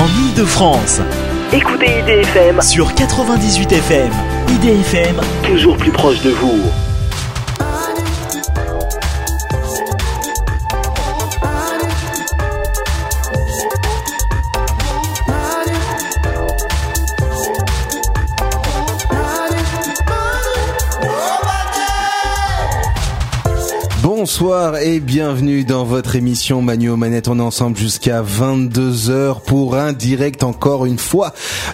en Ile-de-France. Écoutez IDFM sur 98 FM. IDFM, toujours plus proche de vous. Bonsoir et bienvenue dans votre émission Manu aux manettes. On est ensemble jusqu'à 22h pour un direct encore une fois,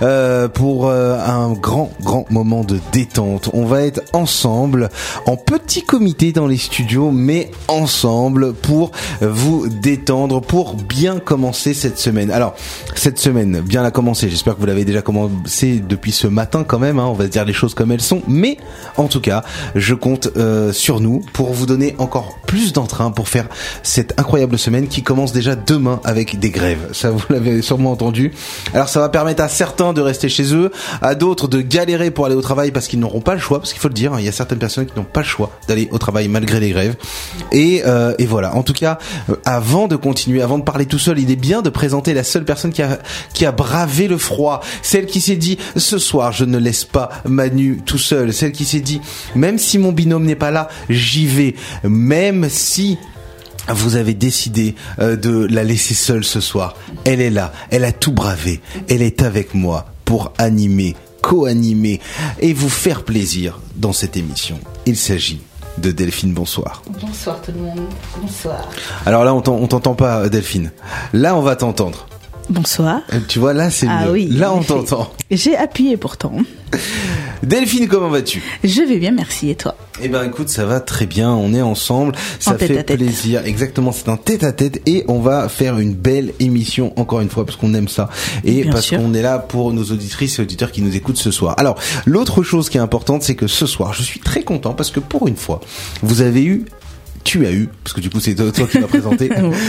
pour un grand moment de détente. On va être ensemble en petit comité dans les studios, mais ensemble pour vous détendre, pour bien commencer cette semaine. Alors, cette semaine, bien la commencer. J'espère que vous l'avez déjà commencé depuis ce matin quand même, hein. On va se dire les choses comme elles sont. Mais, en tout cas, je compte sur nous pour vous donner encore plus d'entrain pour faire cette incroyable semaine qui commence déjà demain avec des grèves. Ça, vous l'avez sûrement entendu. Alors ça va permettre à certains de rester chez eux, à d'autres de galérer pour aller au travail parce qu'ils n'auront pas le choix, parce qu'il faut le dire, il y a certaines personnes qui n'ont pas le choix d'aller au travail malgré les grèves. Et voilà. En tout cas, avant de continuer, avant de parler tout seul, il est bien de présenter la seule personne qui a bravé le froid, celle qui s'est dit ce soir je ne laisse pas Manu tout seul, celle qui s'est dit même si mon binôme n'est pas là, j'y vais, même si vous avez décidé de la laisser seule ce soir. Elle est là, elle a tout bravé, elle est avec moi pour animer, co-animer et vous faire plaisir dans cette émission. Il s'agit de Delphine. Bonsoir. Bonsoir tout le monde. Bonsoir. Alors là on t'entend pas, Delphine. Là on va t'entendre. Bonsoir. Tu vois, là c'est mieux. Oui, là on t'entend. J'ai appuyé pourtant. Delphine, comment vas-tu ? Je vais bien, merci. Et toi ? Eh ben écoute, ça va très bien, on est ensemble, ça fait plaisir. Exactement, c'est un tête-à-tête et on va faire une belle émission encore une fois parce qu'on aime ça et bien parce sûr. Qu'on est là pour nos auditrices et auditeurs qui nous écoutent ce soir. Alors, l'autre chose qui est importante, c'est que ce soir, je suis très content parce que pour une fois, tu as eu, parce que du coup c'est toi qui m'as présenté.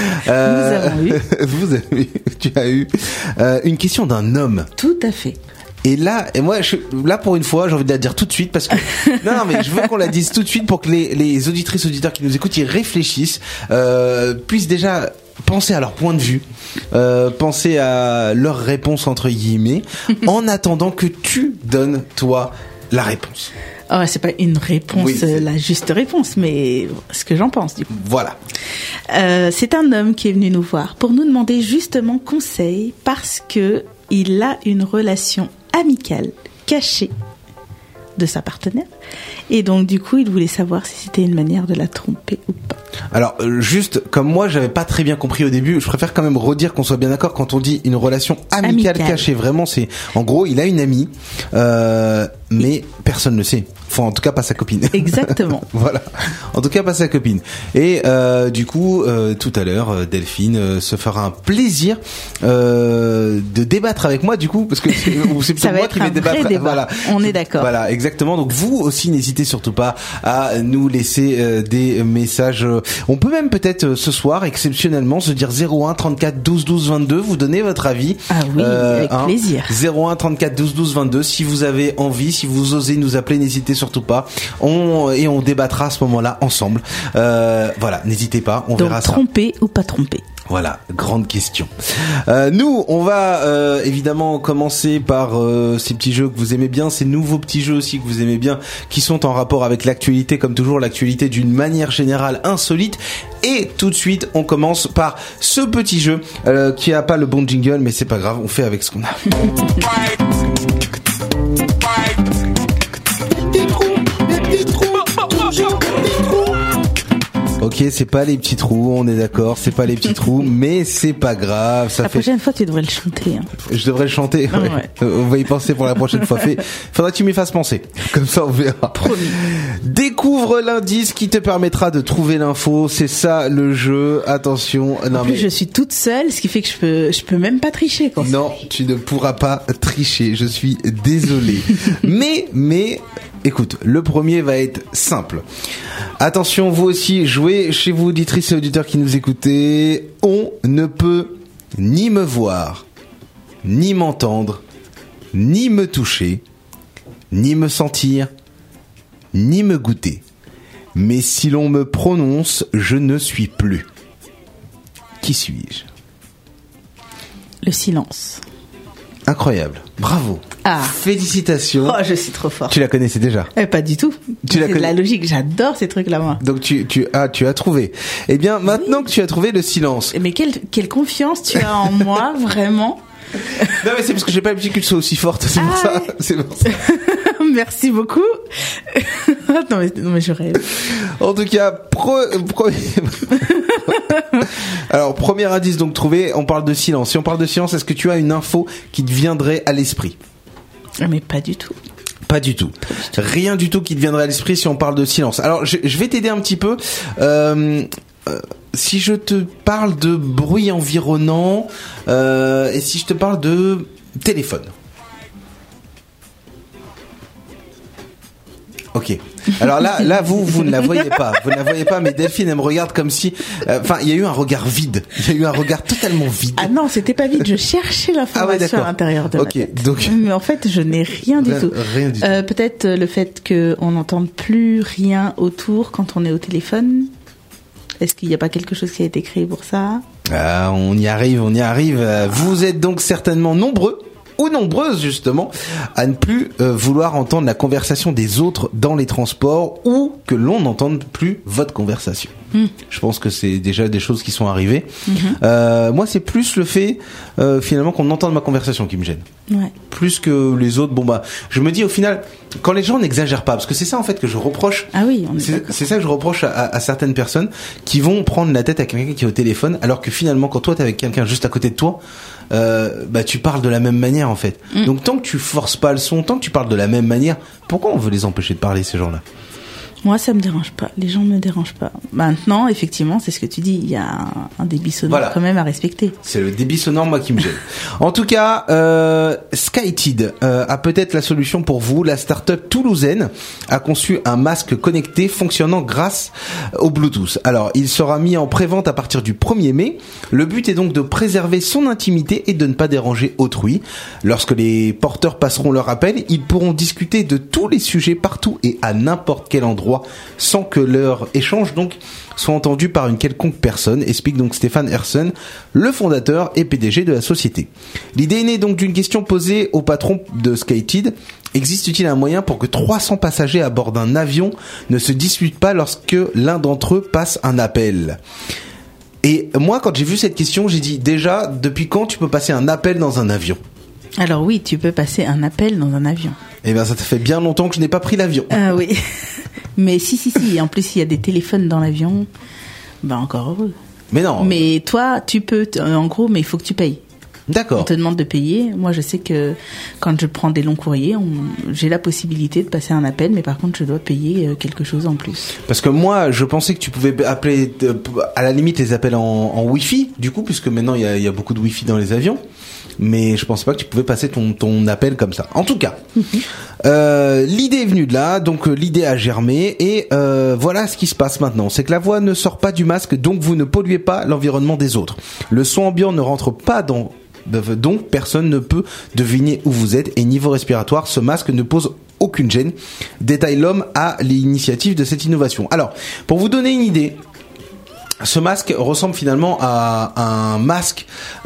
Tu as eu une question d'un homme. Tout à fait. Et là, là pour une fois, j'ai envie de la dire tout de suite parce que non mais je veux qu'on la dise tout de suite pour que les auditrices auditeurs qui nous écoutent, ils réfléchissent, puissent déjà penser à leur point de vue, penser à leur réponse entre guillemets, en attendant que tu donnes toi la réponse. Oh, c'est pas une réponse, la juste réponse, mais ce que j'en pense du coup. Voilà. C'est un homme qui est venu nous voir pour nous demander justement conseil parce que il a une relation amicale cachée de sa partenaire et donc du coup il voulait savoir si c'était une manière de la tromper ou pas. Alors juste comme moi j'avais pas très bien compris au début, je préfère quand même redire qu'on soit bien d'accord quand on dit une relation amicale cachée, vraiment c'est en gros il a une amie mais personne ne le sait. Enfin, en tout cas pas sa copine. Exactement. Voilà. En tout cas pas sa copine. Et du coup tout à l'heure Delphine se fera un plaisir de débattre avec moi du coup parce que c'est plutôt moi qui vais débattre. Voilà. On est d'accord. Voilà, exactement. Donc vous aussi n'hésitez surtout pas à nous laisser des messages. On peut même peut-être ce soir exceptionnellement se dire 01 34 12 12 22, vous donnez votre avis. Ah oui, avec plaisir. 01 34 12 12 22 si vous avez envie, si vous osez nous appeler, n'hésitez surtout pas. On débattra à ce moment-là ensemble. Voilà, n'hésitez pas, on verra ça. Donc tromper ou pas tromper. Voilà, grande question. Nous, on va évidemment commencer par ces petits jeux que vous aimez bien, ces nouveaux petits jeux aussi que vous aimez bien, qui sont en rapport avec l'actualité, comme toujours l'actualité d'une manière générale insolite. Et tout de suite, on commence par ce petit jeu qui a pas le bon jingle, mais c'est pas grave, on fait avec ce qu'on a. Ok, c'est pas les petits trous, on est d'accord, c'est pas les petits trous, mais c'est pas grave. La prochaine fois, tu devrais le chanter. Hein. Je devrais le chanter, ouais. On va y penser pour la prochaine fois. Faudra que tu m'y fasses penser, comme ça on verra. Promis. Découvre l'indice qui te permettra de trouver l'info, c'est ça le jeu, attention. En plus, je suis toute seule, ce qui fait que je peux même pas tricher. Non, tu ne pourras pas tricher, je suis désolé. mais... Écoute, le premier va être simple. Attention, vous aussi, jouez chez vous, auditrices et auditeurs qui nous écoutez. On ne peut ni me voir, ni m'entendre, ni me toucher, ni me sentir, ni me goûter. Mais si l'on me prononce, je ne suis plus. Qui suis-je ? Le silence. Incroyable. Bravo. Félicitations. Oh, je suis trop fort. Tu la connaissais déjà? Pas du tout. C'est de la logique. J'adore ces trucs-là, moi. Donc tu as trouvé. Eh bien, maintenant que tu as trouvé le silence. Mais quelle confiance tu as en moi, vraiment. Non, mais c'est parce que j'ai pas l'habitude que tu sois aussi forte. C'est pour ça. C'est pour ça. Merci beaucoup. non mais je rêve. En tout cas, alors premier indice donc trouvé. On parle de silence. Si on parle de silence, est-ce que tu as une info qui te viendrait à l'esprit? Mais pas du tout. Pas du tout. Rien du tout qui te viendrait à l'esprit si on parle de silence. Alors je vais t'aider un petit peu. Si je te parle de bruit environnant et si je te parle de téléphone. Ok. Alors là, vous ne la voyez pas. Vous ne la voyez pas, mais Delphine, elle me regarde comme si, il y a eu un regard vide. Il y a eu un regard totalement vide. Ah non, c'était pas vide. Je cherchais l'information à l'intérieur de ma tête. Donc. Mais en fait, je n'ai rien du tout. Rien du tout. Peut-être le fait qu'on n'entende plus rien autour quand on est au téléphone. Est-ce qu'il n'y a pas quelque chose qui a été créé pour ça? On y arrive. Vous êtes donc certainement nombreux ou nombreuses justement à ne plus vouloir entendre la conversation des autres dans les transports ou que l'on n'entende plus votre conversation. Je pense que c'est déjà des choses qui sont arrivées. Moi, c'est plus le fait finalement qu'on entende ma conversation qui me gêne. Ouais. Plus que les autres. Je me dis au final, quand les gens n'exagèrent pas, parce que c'est ça en fait que je reproche. Ah oui, c'est ça que je reproche à certaines personnes qui vont prendre la tête à quelqu'un qui est au téléphone, alors que finalement quand toi t'es avec quelqu'un juste à côté de toi, tu parles de la même manière en fait. Donc tant que tu forces pas le son, tant que tu parles de la même manière, pourquoi on veut les empêcher de parler ces gens-là? Moi, ça me dérange pas. Les gens me dérangent pas. Maintenant, effectivement, c'est ce que tu dis. Il y a un débit sonore quand même à respecter. C'est le débit sonore, moi, qui me gêne. En tout cas, SkyTeed a peut-être la solution pour vous. La start-up toulousaine a conçu un masque connecté fonctionnant grâce au Bluetooth. Alors, il sera mis en pré-vente à partir du 1er mai. Le but est donc de préserver son intimité et de ne pas déranger autrui. Lorsque les porteurs passeront leur appel, ils pourront discuter de tous les sujets partout et à n'importe quel endroit, sans que leur échange donc soit entendu par une quelconque personne, explique donc Stéphane Hersen, le fondateur et PDG de la société. L'idée est née donc d'une question posée au patron de SkyTeed. Existe-t-il un moyen pour que 300 passagers à bord d'un avion ne se disputent pas lorsque l'un d'entre eux passe un appel? Et moi, quand j'ai vu cette question, j'ai dit déjà, depuis quand tu peux passer un appel dans un avion? Alors oui, tu peux passer un appel dans un avion. Eh bien, ça fait bien longtemps que je n'ai pas pris l'avion. Ah oui. Mais si. En plus, il y a des téléphones dans l'avion. Encore heureux. Mais non. Mais toi, tu peux, en gros, mais il faut que tu payes. D'accord. On te demande de payer. Moi, je sais que quand je prends des longs courriers, j'ai la possibilité de passer un appel, mais par contre, je dois payer quelque chose en plus. Parce que moi, je pensais que tu pouvais appeler, à la limite, les appels en Wi-Fi, du coup, puisque maintenant, il y a beaucoup de Wi-Fi dans les avions. Mais je pensais pas que tu pouvais passer ton appel comme ça. En tout cas, l'idée est venue de là, donc l'idée a germé et voilà ce qui se passe maintenant. C'est que la voix ne sort pas du masque, donc vous ne polluez pas l'environnement des autres. Le son ambiant ne rentre pas donc personne ne peut deviner où vous êtes et niveau respiratoire, ce masque ne pose aucune gêne. Détaille l'homme à l'initiative de cette innovation. Alors, pour vous donner une idée, ce masque ressemble finalement à un masque pour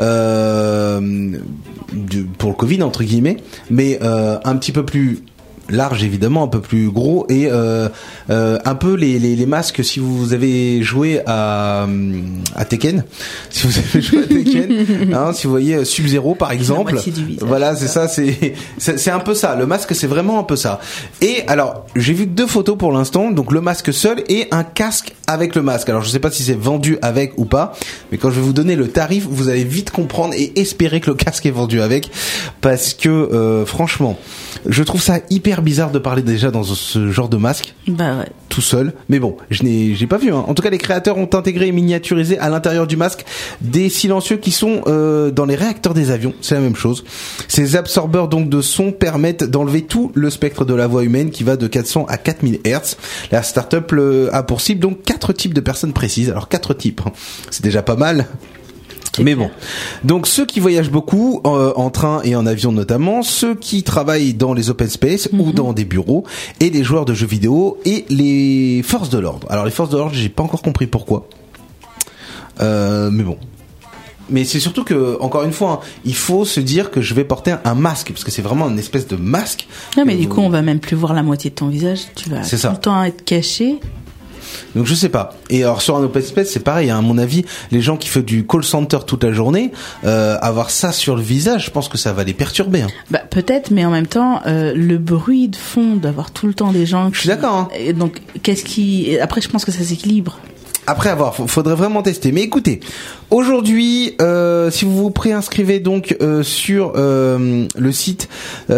le Covid entre guillemets, mais un petit peu plus large évidemment, un peu plus gros et un peu les masques si vous avez joué à Tekken, si vous vous voyez Sub-Zero par exemple, voilà c'est ça, c'est un peu ça, le masque c'est vraiment un peu ça. Et alors j'ai vu que 2 photos pour l'instant, donc le masque seul et un casque avec le masque. Alors je sais pas si c'est vendu avec ou pas, mais quand je vais vous donner le tarif, vous allez vite comprendre et espérer que le casque est vendu avec, parce que franchement je trouve ça hyper bizarre de parler déjà dans ce genre de masque. Ouais. Tout seul. Mais bon, j'ai pas vu. En tout cas, les créateurs ont intégré et miniaturisé à l'intérieur du masque des silencieux qui sont dans les réacteurs des avions. C'est la même chose. Ces absorbeurs donc de son permettent d'enlever tout le spectre de la voix humaine qui va de 400 à 4000 Hz. La start-up a pour cible donc 4 types de personnes précises. Alors 4 types, c'est déjà pas mal. Mais bon, donc ceux qui voyagent beaucoup en train et en avion notamment, ceux qui travaillent dans les open space ou dans des bureaux, et les joueurs de jeux vidéo et les forces de l'ordre. Alors les forces de l'ordre, j'ai pas encore compris pourquoi, mais bon. Mais c'est surtout que, encore une fois, hein, il faut se dire que je vais porter un masque, parce que c'est vraiment une espèce de masque. Non, mais du coup, on va même plus voir la moitié de ton visage. Tu vas C'est tout ça. le temps être caché. Donc je sais pas. Et alors sur un open space, c'est pareil. Hein, à mon avis, les gens qui font du call center toute la journée, avoir ça sur le visage, je pense que ça va les perturber. Hein. Bah peut-être, mais en même temps, le bruit de fond d'avoir tout le temps des gens. Je suis d'accord. Hein. Et donc, après, je pense que ça s'équilibre. Après avoir, faudrait vraiment tester. Mais écoutez, aujourd'hui, si vous vous préinscrivez donc sur le site,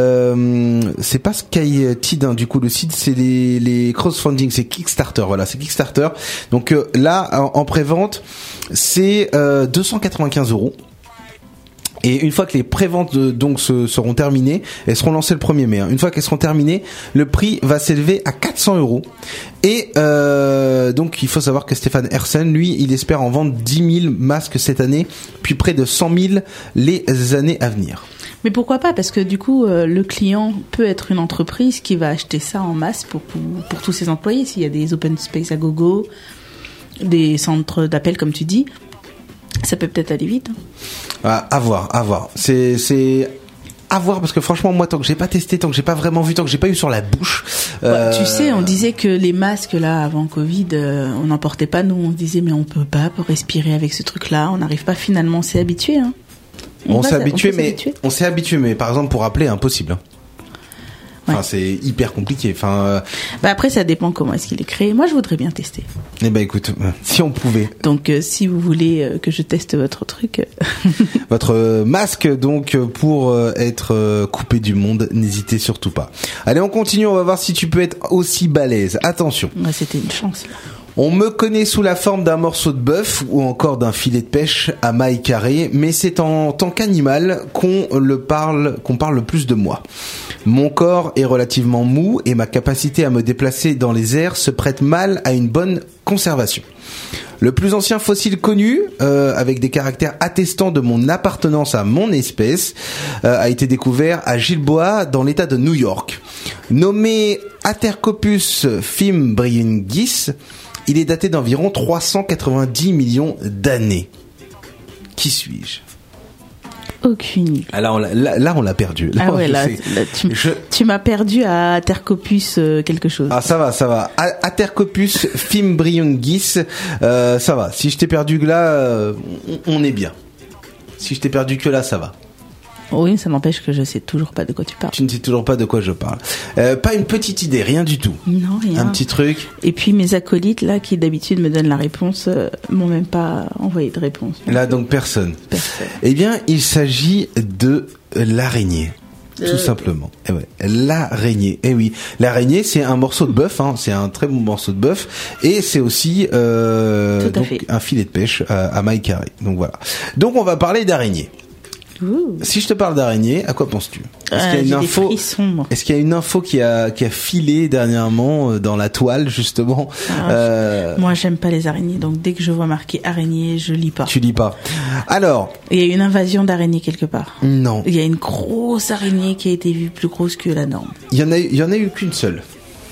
c'est pas SkyTid, hein, du coup le site c'est les crowdfunding, c'est Kickstarter, voilà, c'est Kickstarter. Donc là, en prévente, c'est 295 €. Et une fois que les préventes donc seront terminées, elles seront lancées le 1er mai. Hein. Une fois qu'elles seront terminées, le prix va s'élever à 400 €. Et donc il faut savoir que Stéphane Hersen, lui, il espère en vendre 10 000 masques cette année, puis près de 100 000 les années à venir. Mais pourquoi pas? Parce que du coup, le client peut être une entreprise qui va acheter ça en masse pour tous ses employés. S'il y a des open space à gogo, des centres d'appel comme tu dis, ça peut peut-être aller vite. À voir. C'est à voir parce que franchement, moi, tant que j'ai pas testé, tant que j'ai pas vraiment vu, tant que j'ai pas eu sur la bouche. Tu sais, on disait que les masques là avant Covid, on n'en portait pas. Nous, on se disait mais on peut pas respirer avec ce truc-là. On n'arrive pas finalement. On s'est habitué. Hein. On s'est habitué, mais par exemple pour appeler, impossible. Enfin, c'est hyper compliqué. Enfin, après, ça dépend comment est-ce qu'il est créé. Moi, je voudrais bien tester. Eh ben, écoute, si on pouvait. Donc, si vous voulez que je teste votre truc, votre masque, donc pour être coupé du monde, n'hésitez surtout pas. Allez, on continue. On va voir si tu peux être aussi balèze. Attention. Ouais, c'était une chance. Là. On me connaît sous la forme d'un morceau de bœuf ou encore d'un filet de pêche à mailles carrées, mais c'est en tant qu'animal qu'on parle le plus de moi. Mon corps est relativement mou et ma capacité à me déplacer dans les airs se prête mal à une bonne conservation. Le plus ancien fossile connu, avec des caractères attestant de mon appartenance à mon espèce, a été découvert à Gilboa dans l'état de New York. Nommé Atercopus fimbringhis, il est daté d'environ 390 millions d'années. Qui suis-je ? Aucune idée. Alors là, on l'a perdu. Là, tu m'as perdu à Atercopus quelque chose. Ah, ça va. Atercopus fimbringhis, ça va. Si je t'ai perdu que là, on est bien. Si je t'ai perdu que là, ça va. Oui, ça n'empêche que je sais toujours pas de quoi tu parles. Tu ne sais toujours pas de quoi je parle. Pas une petite idée, rien du tout. Non, rien. Un petit truc. Et puis mes acolytes là, qui d'habitude me donnent la réponse, m'ont même pas envoyé de réponse. Là, donc personne. Eh bien, il s'agit de l'araignée. Tout simplement. Eh ouais, l'araignée. Eh oui, l'araignée, c'est un morceau de bœuf. Hein. C'est un très bon morceau de bœuf, et c'est aussi donc, un filet de pêche à mailles carrées. Donc voilà. Donc on va parler d'araignée. Si je te parle d'araignée, à quoi penses-tu ? Est-ce qu'il y a une info qui a filé dernièrement dans la toile, justement Moi, j'aime pas les araignées, donc dès que je vois marqué araignée, je lis pas. Tu lis pas. Alors, il y a une invasion d'araignées quelque part. Non. Il y a une grosse araignée qui a été vue plus grosse que la norme. Il y en a eu qu'une seule.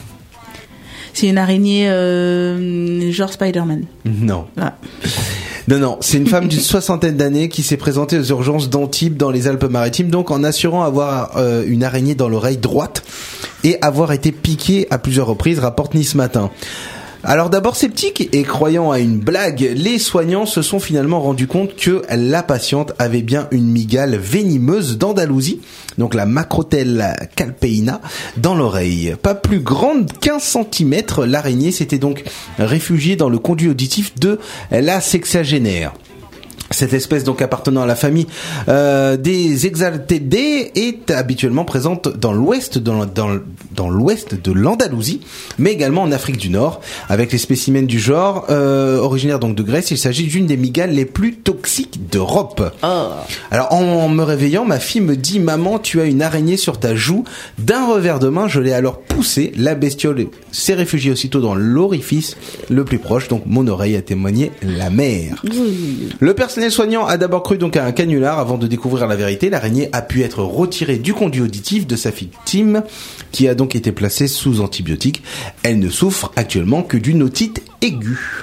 C'est une araignée genre Spider-Man. Non. Ah. Non, c'est une femme d'une 60aine d'années qui s'est présentée aux urgences d'Antibes dans les Alpes-Maritimes, donc en assurant avoir une araignée dans l'oreille droite et avoir été piquée à plusieurs reprises, rapporte Nice Matin. Alors d'abord sceptiques et croyant à une blague, les soignants se sont finalement rendus compte que la patiente avait bien une mygale venimeuse d'Andalousie, donc la Macrotelle calpeina, dans l'oreille. Pas plus grande qu'1 centimètre, l'araignée s'était donc réfugiée dans le conduit auditif de la sexagénaire. Cette espèce donc appartenant à la famille des Exaltidés est habituellement présente dans l'ouest dans l'ouest de l'Andalousie, mais également en Afrique du Nord. Avec les spécimens du genre originaire donc de Grèce, il s'agit d'une des mygales les plus toxiques d'Europe. Oh. Alors en me réveillant, ma fille me dit: maman, tu as une araignée sur ta joue. D'un revers de main, je l'ai alors poussée. La bestiole s'est réfugiée aussitôt dans l'orifice le plus proche, donc mon oreille a témoigné la mère. Le personnel soignant a d'abord cru donc à un canular avant de découvrir la vérité. L'araignée a pu être retirée du conduit auditif de sa victime, qui a donc été placée sous antibiotiques. Elle ne souffre actuellement que d'une otite aiguë.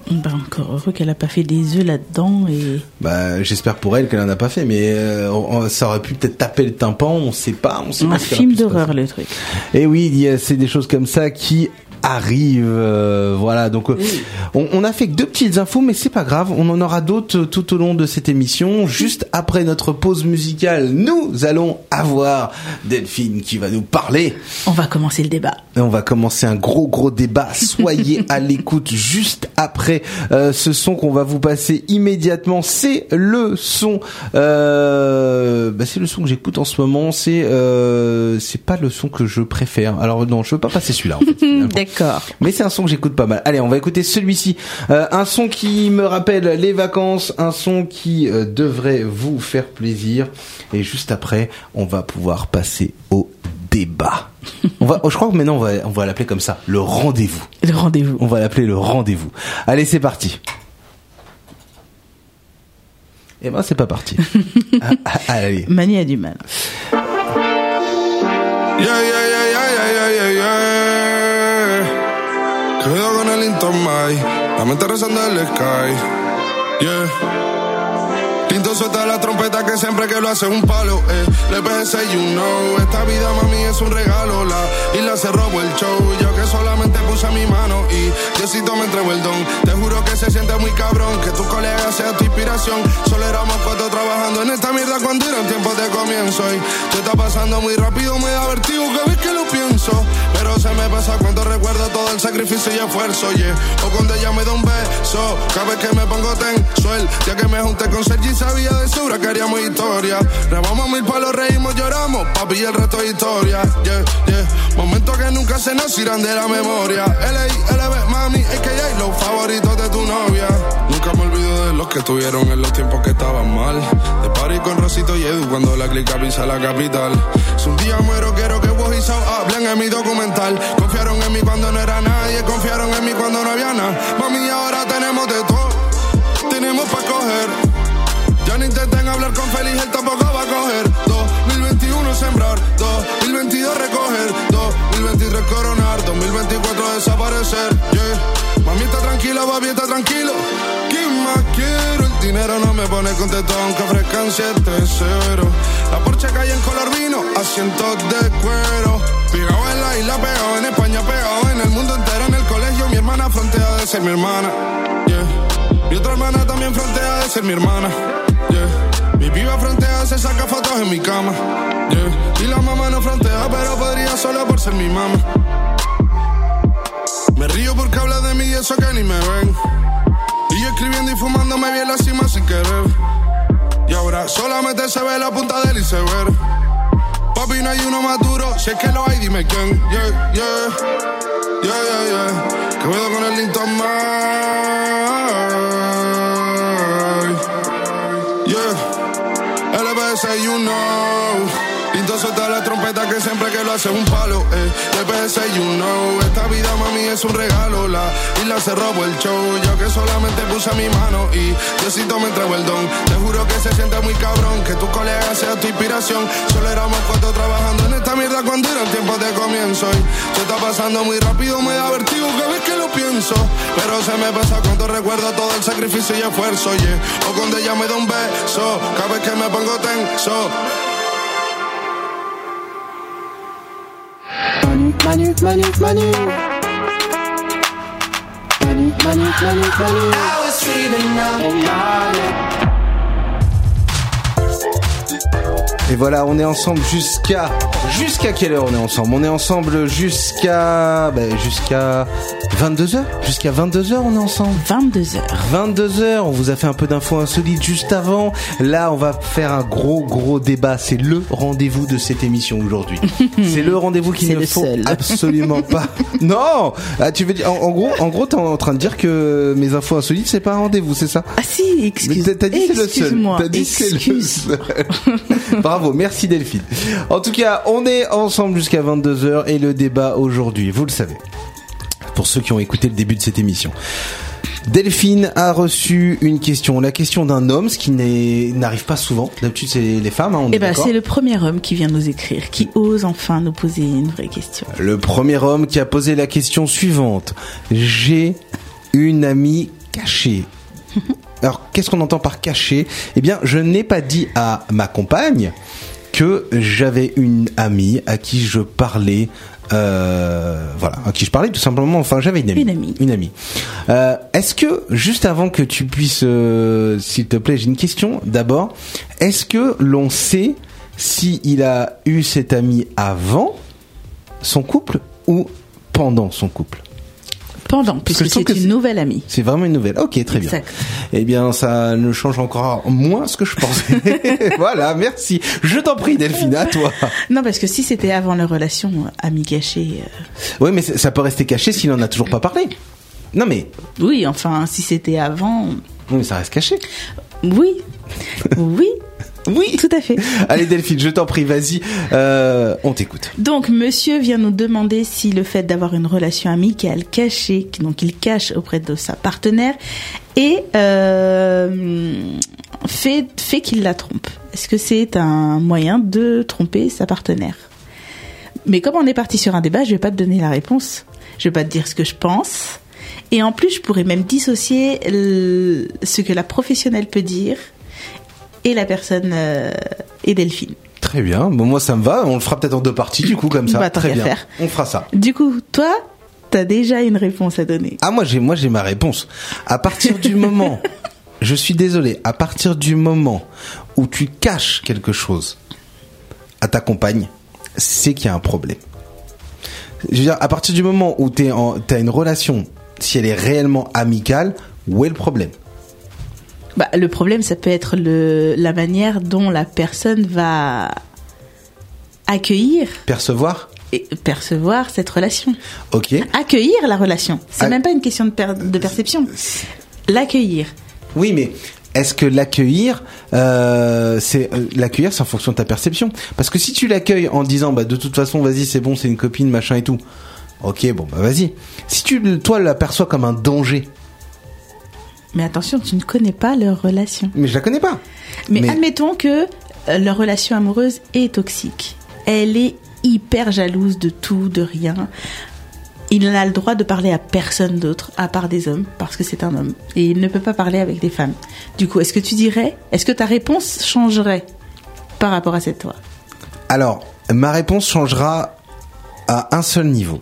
Bah encore heureux qu'elle a pas fait des œufs là-dedans et. Bah j'espère pour elle qu'elle en a pas fait, mais ça aurait pu peut-être taper le tympan, on sait pas. Un film d'horreur le truc. Et oui, c'est des choses comme ça qui arrive, voilà. Donc on a fait que 2 petites infos, mais c'est pas grave, on en aura d'autres tout au long de cette émission. Juste après notre pause musicale, nous allons avoir Delphine qui va nous parler. On va commencer le débat. Et on va commencer un gros débat. Soyez à l'écoute juste après ce son qu'on va vous passer immédiatement. C'est le son, c'est le son que j'écoute en ce moment. C'est pas le son que je préfère. Alors non, je veux pas passer celui-là. En fait, D'accord. Mais c'est un son que j'écoute pas mal. Allez, on va écouter celui-ci. Un son qui me rappelle les vacances, un son qui devrait vous faire plaisir. Et juste après, on va pouvoir passer au débat. Je crois que maintenant on va l'appeler comme ça, le rendez-vous. Le rendez-vous. On va l'appeler le rendez-vous. Allez, c'est parti. Eh ben, c'est pas parti. Allez. Mani a du mal. Cuido con el Intomai, la mente rezando el sky. Yeah. Tinto suelta la trompeta que siempre que lo hace un palo. Le pensé, you know, esta vida mami es un regalo. La isla se robó el show, yo que solamente puse mi mano y Diosito me entregó el don. Te juro que se siente muy cabrón, que tu colega sea tu inspiración. Solo éramos 4 trabajando en esta mierda cuando eran tiempos de comienzo. Y se está pasando muy rápido, me da vertigo cada vez que lo pienso. Pero se me pasa cuando recuerdo todo el sacrificio y esfuerzo, yeah. O cuando ella me da un beso, cada vez que me pongo tenso. El día que me junté con Sergi sabía de sobra que haríamos historia. Grabamos 1000 palos, reímos, lloramos, papi, y el resto es historia, yeah, yeah. Momentos que nunca se nos irán de la memoria. L.A.L.B. mami, a.k.a. los favoritos de tu novia. Nunca me olvido de los que estuvieron en los tiempos que estaban mal. De party con Rosito y Edu cuando la clica pisa la capital. Si un día muero quiero que vos y Sao hablen en mi documental. Confiaron en mí cuando no era nadie, confiaron en mí cuando no había nada. Mami, ahora tenemos de todo, tenemos pa' coger. Ya no intenten hablar con Feliz, él tampoco va a coger. 2021 sembrar, 2022 recoger, 2023 coronar, 2024 desaparecer, yeah. Mami está tranquila, papi está tranquilo. ¿Qué más quiero? El dinero no me pone contento aunque ofrezcan 7-0. La Porsche calle en color vino, asientos de cuero. Pegado en la isla, pegado en España, pegado en el mundo entero. En el colegio mi hermana frontea de ser mi hermana, yeah. Mi otra hermana también frontea de ser mi hermana, yeah. Mi piba frontea, se saca fotos en mi cama, yeah. Y la mamá no frontea, pero podría solo por ser mi mamá. Me río porque habla de mí y eso que ni me ven. Y yo escribiendo y fumando me vi en la cima sin querer. Y ahora solamente se ve la punta del iceberg. Papi, no hay uno más duro, si es que lo hay, dime quién. Yeah, yeah, yeah, yeah, yeah. Que puedo con el Linton Man. Yeah, LBS, you know. Tinto suelta la trompeta que siempre que lo hace un palo. LBS, you know. Esta vida, mami, es un regalo. La isla se robó el show, yo que solamente puse mi mano y Diosito me entregó el don. Te juro que se siente muy cabrón, que tu colega sea tu inspiración. Solo éramos 4 trabajando en esta mierda cuando eran tiempos de comienzo. Y se está pasando muy rápido, me da vertigo cada vez que lo pienso. Pero se me pasa cuando recuerdo todo el sacrificio y esfuerzo, yeah. O cuando ella me da un beso, cada vez que me pongo tenso. Manu. I was feeling up. Et voilà, on est ensemble jusqu'à quelle heure on est ensemble? On est ensemble jusqu'à 22h. Jusqu'à 22h, on est ensemble. 22h. 22h, on vous a fait un peu d'infos insolites juste avant. Là, on va faire un gros débat. C'est le rendez-vous de cette émission aujourd'hui. C'est le rendez-vous qu'il ne faut absolument pas. Non! Ah, tu veux dire, en gros, t'es en train de dire que mes infos insolites, c'est pas un rendez-vous, c'est ça? Ah si, excuse-moi. T'as dit c'est le seul. T'as dit c'est le seul. Bravo, merci Delphine. En tout cas, on est ensemble jusqu'à 22h et le débat aujourd'hui, vous le savez, pour ceux qui ont écouté le début de cette émission, Delphine a reçu une question, la question d'un homme, ce qui n'arrive pas souvent. D'habitude, c'est les femmes, hein, on est d'accord. C'est le premier homme qui vient nous écrire, qui ose enfin nous poser une vraie question. Le premier homme qui a posé la question suivante. J'ai une amie caché. Alors, qu'est-ce qu'on entend par caché ? Eh bien, je n'ai pas dit à ma compagne que j'avais une amie à qui je parlais, à qui je parlais tout simplement. Enfin, j'avais une amie. Est-ce que, juste avant que tu puisses, s'il te plaît, j'ai une question d'abord. Est-ce que l'on sait si il a eu cette amie avant son couple ou pendant son couple ? Pendant, puisque c'est une nouvelle amie. C'est vraiment une nouvelle. Ok, très bien. Eh bien, ça ne change encore moins ce que je pensais. Voilà, merci. Je t'en prie, Delphine, à toi. Non, parce que si c'était avant leur relation, amie cachée... Oui, mais ça peut rester caché s'il n'en a toujours pas parlé. Non, mais... Oui, enfin, si c'était avant... Oui, mais ça reste caché. Oui. Oui. Oui, tout à fait. Allez Delphine, je t'en prie, vas-y, on t'écoute. Donc monsieur vient nous demander si le fait d'avoir une relation amicale cachée, donc il cache auprès de sa partenaire, et fait qu'il la trompe. Est-ce que c'est un moyen de tromper sa partenaire ? Mais comme on est parti sur un débat, je vais pas te donner la réponse. Je vais pas te dire ce que je pense. Et en plus, je pourrais même dissocier ce que la professionnelle peut dire et la personne et Delphine. Très bien. Bon, moi ça me va. On le fera peut-être en 2 parties du coup comme ça. Bah, très bien. Faire. On fera ça. Du coup, toi, t'as déjà une réponse à donner. Ah moi j'ai ma réponse. À partir du moment, je suis désolé, à partir du moment où tu caches quelque chose à ta compagne, c'est qu'il y a un problème. Je veux dire, à partir du moment où t'as une relation, si elle est réellement amicale, où est le problème ? Bah, le problème, ça peut être la manière dont la personne va accueillir, percevoir cette relation. Ok. Accueillir la relation. C'est même pas une question de perception. L'accueillir. Oui, mais est-ce que l'accueillir, c'est en fonction de ta perception ? Parce que si tu l'accueilles en disant, bah de toute façon, vas-y, c'est bon, c'est une copine, machin et tout. Ok, bon, bah vas-y. Si toi, l'aperçois comme un danger. Mais attention, tu ne connais pas leur relation. Mais je la connais pas. Mais admettons que leur relation amoureuse est toxique. Elle est hyper jalouse de tout, de rien. Il n'a le droit de parler à personne d'autre, à part des hommes, parce que c'est un homme. Et il ne peut pas parler avec des femmes. Du coup, est-ce que ta réponse changerait par rapport à cette loi ? Alors, ma réponse changera à un seul niveau.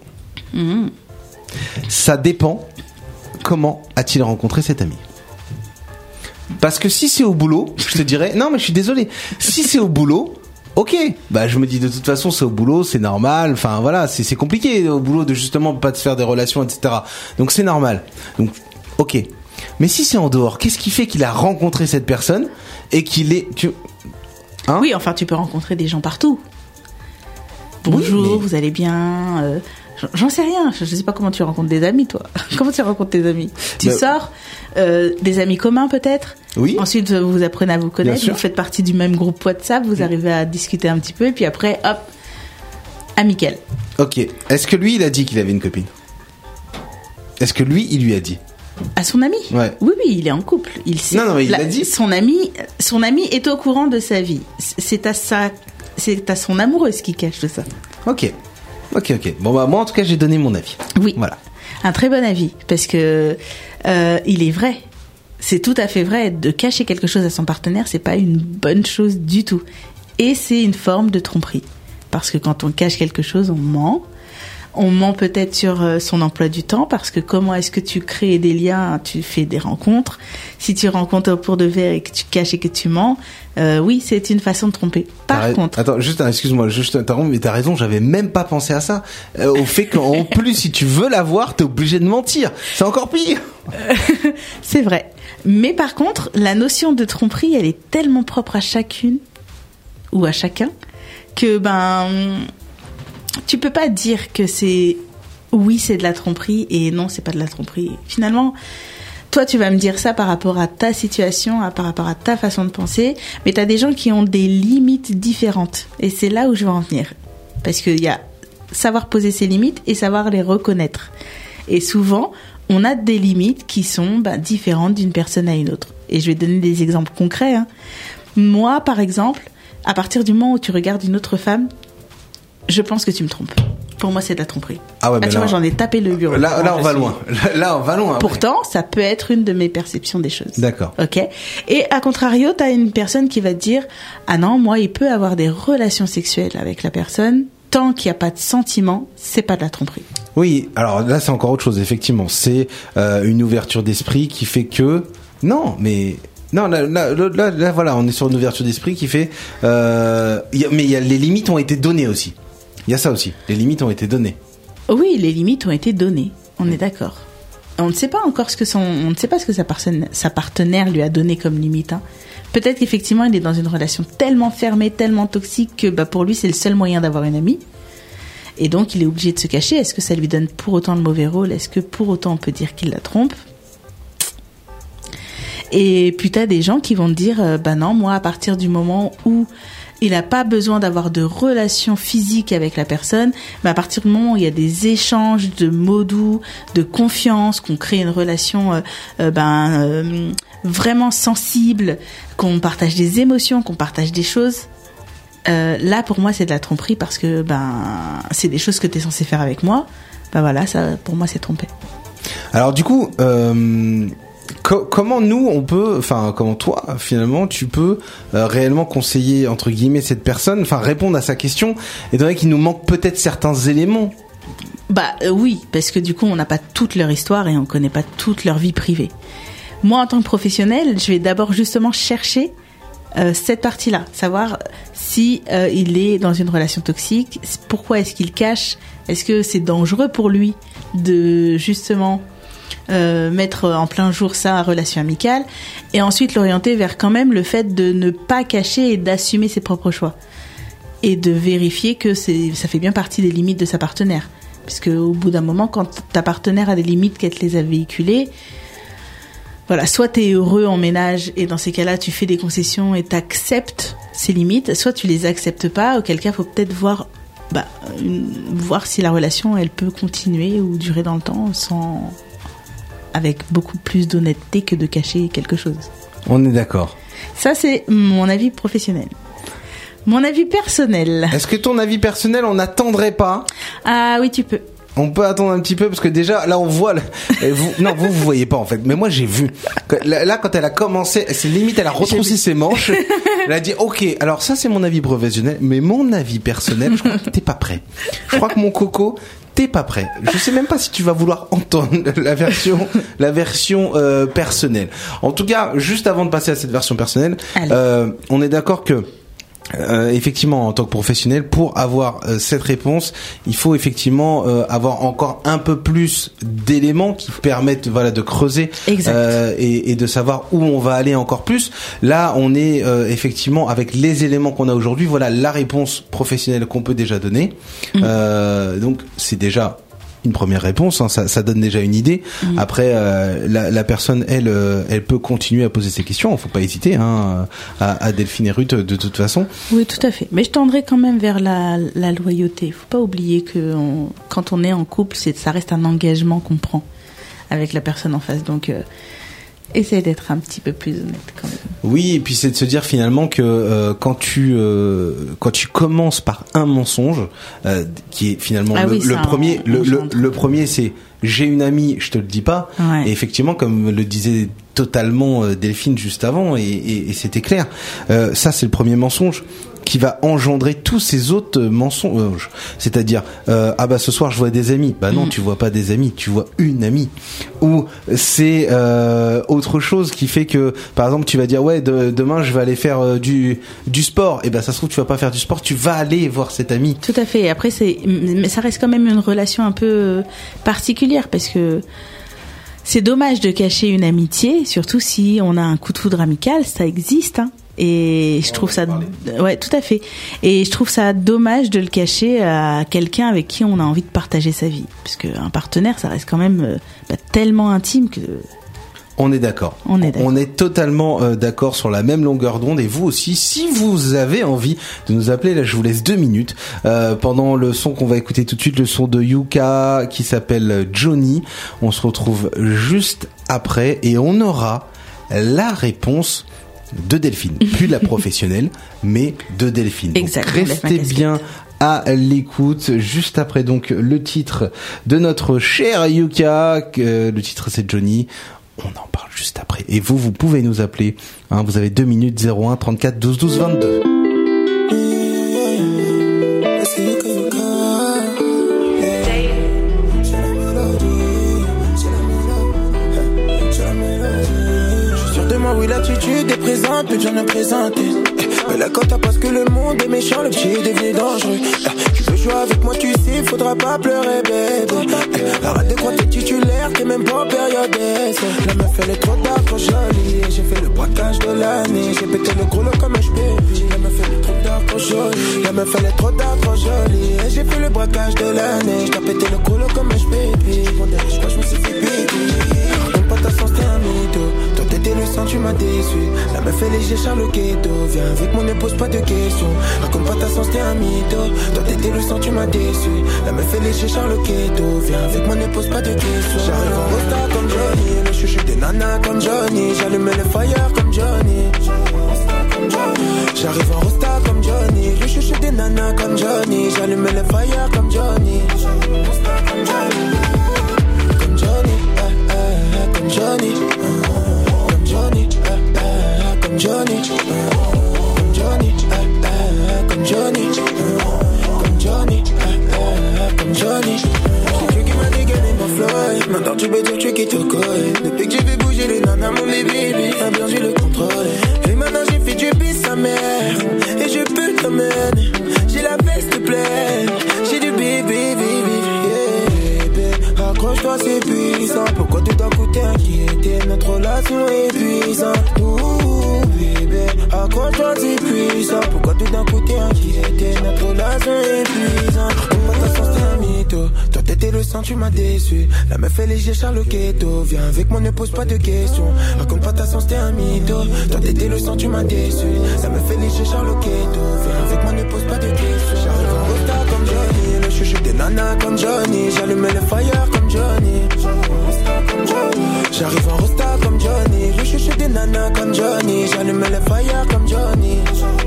Ça dépend. Comment a-t-il rencontré cet ami ? Parce que si c'est au boulot, je te dirais, non mais je suis désolé, si c'est au boulot, ok, bah je me dis de toute façon c'est au boulot, c'est normal, enfin voilà, c'est compliqué au boulot de justement pas te faire des relations, etc. Donc c'est normal, donc ok. Mais si c'est en dehors, qu'est-ce qui fait qu'il a rencontré cette personne et qu'il est... Oui, enfin tu peux rencontrer des gens partout. Bonjour, oui, vous allez bien J'en sais rien, je sais pas comment tu rencontres des amis, toi. Comment tu rencontres tes amis ? Tu sors, des amis communs peut-être ? Oui. Ensuite, vous apprenez à vous connaître, vous faites partie du même groupe WhatsApp, vous arrivez à discuter un petit peu, et puis après, hop, amical. Ok. Est-ce que lui, il a dit qu'il avait une copine ? Est-ce que lui, il lui a dit ? À son ami ? Ouais. Oui, il est en couple. Il sait. Non, mais il l'a dit. Son ami est au courant de sa vie. C'est à son amoureuse qui cache tout ça. Ok. Bon bah moi en tout cas j'ai donné mon avis. Oui. Voilà. Un très bon avis parce que il est vrai. C'est tout à fait vrai. De cacher quelque chose à son partenaire, c'est pas une bonne chose du tout. Et c'est une forme de tromperie. Parce que quand on cache quelque chose, on ment. On ment peut-être sur son emploi du temps, parce que comment est-ce que tu crées des liens, tu fais des rencontres. Si tu rencontres au pour de verre et que tu caches et que tu mens, oui, c'est une façon de tromper. Par contre... Attends, excuse-moi, je t'interromps, mais t'as raison, j'avais même pas pensé à ça. Au fait qu'en plus, si tu veux l'avoir, t'es obligé de mentir. C'est encore pire. C'est vrai. Mais par contre, la notion de tromperie, elle est tellement propre à chacune ou à chacun que tu peux pas dire que c'est de la tromperie et non, c'est pas de la tromperie. Finalement, toi, tu vas me dire ça par rapport à ta situation, par rapport à ta façon de penser, mais t'as des gens qui ont des limites différentes. Et c'est là où je veux en venir. Parce qu'il y a savoir poser ses limites et savoir les reconnaître. Et souvent, on a des limites qui sont différentes d'une personne à une autre. Et je vais donner des exemples concrets. Moi, par exemple, à partir du moment où tu regardes une autre femme, je pense que tu me trompes. Pour moi, c'est de la tromperie. Ah ouais, mais tu vois, j'en ai tapé le bureau. Là, on va loin. Là, on va loin. Pourtant, ça peut être une de mes perceptions des choses. D'accord. Ok. Et à contrario, t'as une personne qui va te dire, ah non, moi, il peut avoir des relations sexuelles avec la personne. Tant qu'il n'y a pas de sentiment, c'est pas de la tromperie. Oui, alors là, c'est encore autre chose, effectivement. C'est une ouverture d'esprit qui fait que... Non, là, voilà, on est sur une ouverture d'esprit qui fait... les limites ont été données aussi. Il y a ça aussi. Les limites ont été données. Oui, les limites ont été données. On est d'accord. On ne sait pas encore on ne sait pas ce que sa partenaire lui a donné comme limite. Hein. Peut-être qu'effectivement, il est dans une relation tellement fermée, tellement toxique que pour lui, c'est le seul moyen d'avoir une amie. Et donc, il est obligé de se cacher. Est-ce que ça lui donne pour autant le mauvais rôle ? Est-ce que pour autant on peut dire qu'il la trompe ? Et puis, t'as des gens qui vont te dire, non, moi, à partir du moment où il n'a pas besoin d'avoir de relation physique avec la personne, mais à partir du moment où il y a des échanges de mots doux, de confiance, qu'on crée une relation vraiment sensible, qu'on partage des émotions, qu'on partage des choses, là pour moi c'est de la tromperie parce que c'est des choses que tu es censé faire avec moi. Voilà, ça pour moi c'est tromper. Alors du coup, comment nous on peut, comment toi finalement tu peux réellement conseiller entre guillemets cette personne, répondre à sa question, étant donné qu'il nous manque peut-être certains éléments. Oui, parce que du coup on n'a pas toute leur histoire et on connaît pas toute leur vie privée. Moi en tant que professionnel, je vais d'abord justement chercher cette partie-là, savoir si il est dans une relation toxique, pourquoi est-ce qu'il cache, est-ce que c'est dangereux pour lui de justement mettre en plein jour sa relation amicale, et ensuite l'orienter vers quand même le fait de ne pas cacher et d'assumer ses propres choix et de vérifier que ça fait bien partie des limites de sa partenaire, parce que au bout d'un moment, quand ta partenaire a des limites, qu'elle te les a véhiculées, voilà, soit t'es heureux en ménage et dans ces cas-là tu fais des concessions et t'acceptes ces limites, soit tu les acceptes pas, auquel cas faut peut-être voir si la relation elle peut continuer ou durer dans le temps avec beaucoup plus d'honnêteté que de cacher quelque chose. On est d'accord. Ça c'est mon avis professionnel. Mon avis personnel. Est-ce que ton avis personnel, on n'attendrait pas ? Ah oui, tu peux. On peut attendre un petit peu parce que déjà là on voit vous voyez pas en fait, mais moi j'ai vu là quand elle a commencé, c'est limite elle a retroussé ses manches, elle a dit ok, alors ça c'est mon avis professionnel, mais mon avis personnel, je crois que t'es pas prêt, je crois que mon coco t'es pas prêt, je sais même pas si tu vas vouloir entendre la version personnelle. En tout cas, juste avant de passer à cette version personnelle, on est d'accord que effectivement, en tant que professionnel, pour avoir cette réponse, il faut effectivement avoir encore un peu plus d'éléments qui permettent de creuser et de savoir où on va aller encore plus. Là, on est effectivement avec les éléments qu'on a aujourd'hui. Voilà la réponse professionnelle qu'on peut déjà donner. Donc, c'est déjà une première réponse, hein, ça donne déjà une idée. Après, la personne, elle peut continuer à poser ses questions. Il faut pas hésiter, hein, à Delphine et Ruth, de toute façon. Oui, tout à fait. Mais je tendrai quand même vers la loyauté. Il faut pas oublier que quand on est en couple, ça reste un engagement qu'on prend avec la personne en face. Donc, essaye d'être un petit peu plus honnête quand même. Oui, et puis c'est de se dire finalement que quand tu commences par un mensonge, qui est finalement le premier, c'est j'ai une amie, je te le dis pas. Ouais. Et effectivement, comme le disait totalement Delphine juste avant, et c'était clair, ça c'est le premier mensonge qui va engendrer tous ces autres mensonges. C'est-à-dire, ce soir je vois des amis. Non, tu vois pas des amis, tu vois une amie. Ou c'est autre chose qui fait que, par exemple, tu vas dire demain je vais aller faire du sport. Et ça se trouve tu vas pas faire du sport, tu vas aller voir cette amie. Tout à fait. Et après mais ça reste quand même une relation un peu particulière, parce que c'est dommage de cacher une amitié, surtout si on a un coup de foudre amical, ça existe, hein. Et je trouve ça, tout à fait. Et je trouve ça dommage de le cacher à quelqu'un avec qui on a envie de partager sa vie, parce qu'un partenaire, ça reste quand même tellement intime que. On est d'accord. On est totalement d'accord, sur la même longueur d'onde. Et vous aussi, si vous avez envie de nous appeler, là, je vous laisse 2 minutes pendant le son qu'on va écouter tout de suite, le son de Yuka qui s'appelle Johnny. On se retrouve juste après et on aura la réponse de Delphine, plus la professionnelle, mais de Delphine. Exact. Donc restez bien à l'écoute. Juste après donc le titre de notre cher Yuka, le titre c'est Johnny. On en parle juste après. Et vous pouvez nous appeler. Vous avez 2 minutes 01 34 12 12 22. Oui, l'attitude est présente, plus j'en ai présenté. Mais la cote parce que le monde est méchant, le petit est devenu dangereux. Tu veux jouer avec moi, tu sais, faudra pas pleurer, bébé. Arrête de croire t'es titulaire, t'es même pas en période d'essai. La meuf elle est trop dark, trop jolie. J'ai fait le braquage de l'année, j'ai pété le gros lot comme un ch'pépi. La meuf elle est trop dark, trop jolie. La meuf elle est trop dark, trop jolie. Et j'ai fait le braquage de l'année, j'ai pété le gros lot comme un ch'pépi. Mon derrière, je crois je me suis fait pipi. Raconte pas ta sens, t'es un mytho. Toi t'étais le sang, tu m'as déçu. La meuf elle est léger, Charles Ghetto. Viens avec moi, ne pose pas de questions. Raconte pas ta sens, t'es un mytho. Toi t'étais le sang, tu m'as déçu. La meuf elle est léger, Charles Ghetto. Viens avec moi, ne pose pas de questions. J'arrive en rosta comme Johnny. Le chouchou des nanas comme Johnny. J'allume le fire comme Johnny. J'arrive en rosta comme Johnny. Le chouchou des nanas comme Johnny. J'allume le fire comme Johnny. Comme Johnny, comme Johnny. Comme Johnny, comme Johnny. Comme Johnny, comme Johnny. Comme Johnny, comme Johnny. C'est tu qui m'a dégainé mon flow. Maintenant tu peux dire tu qui te colle. Depuis que j'ai vu bouger les nanas, mon baby a bien eu le contrôle. Et maintenant j'ai fait du bis sa mère. Et je peux t'emmener. J'ai la veste pleine. J'ai du bébé, yeah. Accroche-toi, c'est puissant. Pourquoi tout d'un coup t'es inquiété? Notre relation est épuisante. Bébé, accroche-toi, c'est puissant. Pourquoi tout d'un coup t'es inquiété? Notre relation est épuisante. On va ta sens, t'es un mytho. Toi t'étais le sang, tu m'as déçu. La meuf est léger, Charles Ghetto. Viens avec moi, ne pose pas de questions. Raconte pas ta sens, t'es un mytho. Toi t'étais le sang, tu m'as déçu. La meuf est léger, Charles Ghetto. Viens avec moi, ne pose pas de questions. J'arrive en rosta comme Johnny. Le chouchou des nanas comme Johnny. J'allume le fire comme Johnny. J'arrive en rosta comme Johnny. Le chouchou des nanas comme Johnny. J'allume le fire comme Johnny.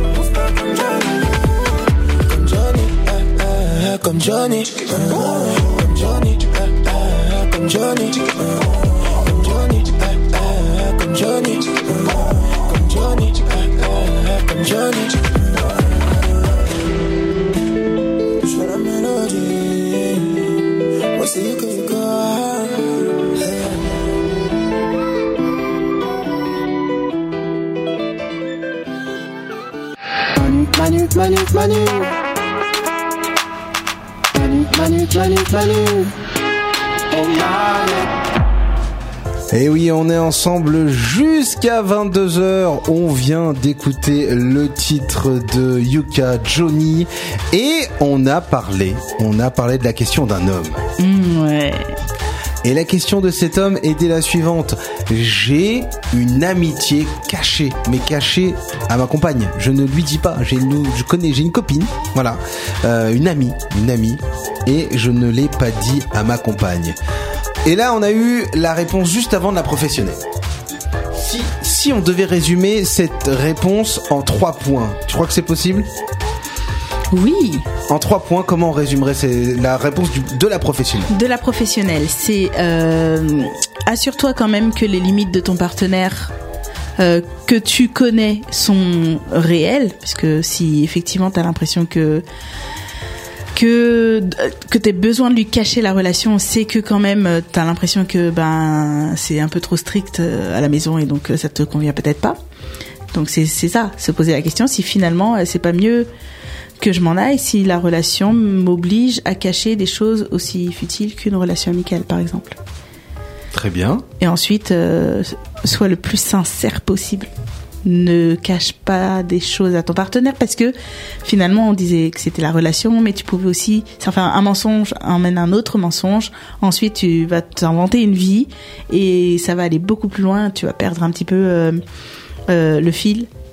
Comme Johnny, comme Johnny. Comme Johnny, comme Johnny. Comme Johnny, comme Johnny. Comme Johnny, comme Johnny. Je fais la mélodie. Moi c'est you que you got. Manu. Oh Manu. Et oui, on est ensemble jusqu'à 22h. On vient d'écouter le titre de Yuka, Johnny, et on a parlé de la question d'un homme. Ouais. Et la question de cet homme était la suivante. J'ai une amitié cachée, mais cachée à ma compagne. Je ne lui dis pas. J'ai une copine, voilà, une amie, et je ne l'ai pas dit à ma compagne. Et là, on a eu la réponse juste avant de la professionnelle. Si on devait résumer cette réponse en 3 points, tu crois que c'est possible ? Oui. En 3 points, comment on résumerait la réponse de la professionnelle ? De la professionnelle, c'est assure-toi quand même que les limites de ton partenaire que tu connais sont réelles, parce que si effectivement t'as l'impression que t'aies besoin de lui cacher la relation, c'est que quand même t'as l'impression que c'est un peu trop strict à la maison et donc ça te convient peut-être pas. Donc c'est ça, se poser la question si finalement c'est pas mieux que je m'en aille si la relation m'oblige à cacher des choses aussi futiles qu'une relation amicale, par exemple. Très bien. Et ensuite, sois le plus sincère possible. Ne cache pas des choses à ton partenaire parce que finalement on disait que c'était la relation, mais tu pouvais aussi, un mensonge emmène un autre mensonge. Ensuite, tu vas t'inventer une vie et ça va aller beaucoup plus loin. Tu vas perdre un petit peu le fil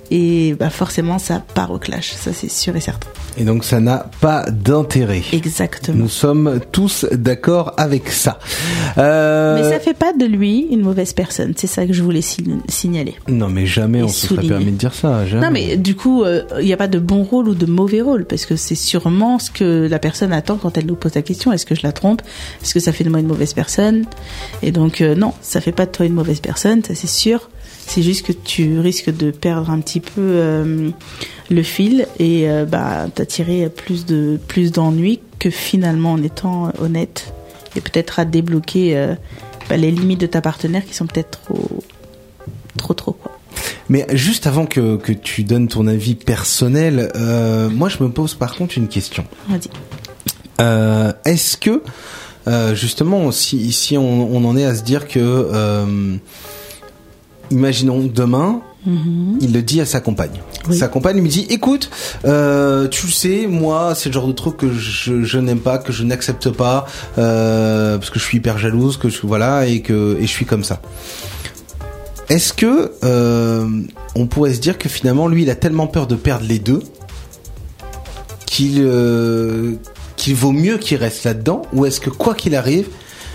et forcément ça part au clash, ça c'est sûr et certain. Et donc ça n'a pas d'intérêt. Exactement. Nous sommes tous d'accord avec ça. Mais ça fait pas de lui une mauvaise personne, c'est ça que je voulais signaler. Non mais jamais on se serait permis de dire ça, jamais. Non mais du coup, il n'y a pas de bon rôle ou de mauvais rôle, parce que c'est sûrement ce que la personne attend quand elle nous pose la question. Est-ce que je la trompe ? Est-ce que ça fait de moi une mauvaise personne ? Et donc non, ça fait pas de toi une mauvaise personne, ça c'est sûr. C'est juste que tu risques de perdre un petit peu le fil et t'attirer plus d'ennuis que finalement en étant honnête et peut-être à débloquer les limites de ta partenaire qui sont peut-être trop quoi. Mais juste avant que tu donnes ton avis personnel, moi je me pose par contre une question. Vas-y. Est-ce que justement si on en est à se dire que imaginons demain, il le dit à sa compagne. Oui. Sa compagne lui dit, écoute, tu sais, moi, c'est le genre de truc que je n'aime pas, que je n'accepte pas, parce que je suis hyper jalouse, et je suis comme ça. Est-ce que on pourrait se dire que finalement, lui, il a tellement peur de perdre les deux qu'il vaut mieux qu'il reste là-dedans, ou est-ce que quoi qu'il arrive,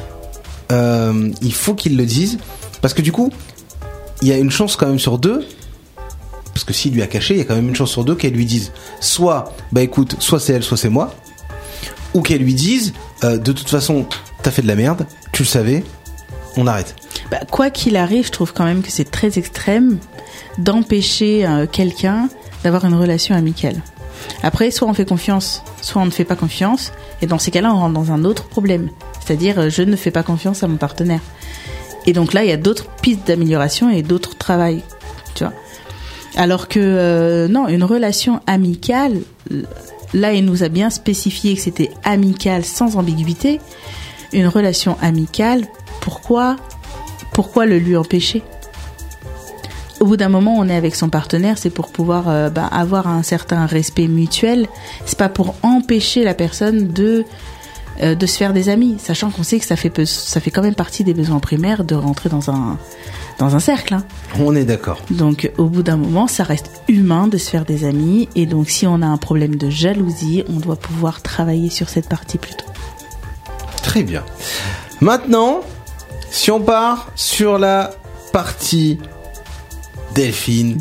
il faut qu'il le dise, parce que du coup, il y a une chance quand même sur deux, parce que s'il lui a caché, il y a quand même une chance sur deux qu'elle lui dise soit, écoute, soit c'est elle, soit c'est moi, ou qu'elle lui dise, de toute façon, t'as fait de la merde, tu le savais, on arrête. Quoi qu'il arrive, je trouve quand même que c'est très extrême d'empêcher quelqu'un d'avoir une relation amicale. Après, soit on fait confiance, soit on ne fait pas confiance, et dans ces cas-là, on rentre dans un autre problème, c'est-à-dire je ne fais pas confiance à mon partenaire. Et donc là, il y a d'autres pistes d'amélioration et d'autres travails, tu vois. Alors que non, une relation amicale, là, il nous a bien spécifié que c'était amical sans ambiguïté. Une relation amicale, pourquoi le lui empêcher ? Au bout d'un moment, on est avec son partenaire, c'est pour pouvoir avoir un certain respect mutuel. C'est pas pour empêcher la personne de se faire des amis, sachant qu'on sait que ça fait quand même partie des besoins primaires de rentrer dans un cercle. Hein. On est d'accord. Donc au bout d'un moment, ça reste humain de se faire des amis, et donc si on a un problème de jalousie, on doit pouvoir travailler sur cette partie plutôt. Très bien. Maintenant, si on part sur la partie Delphine.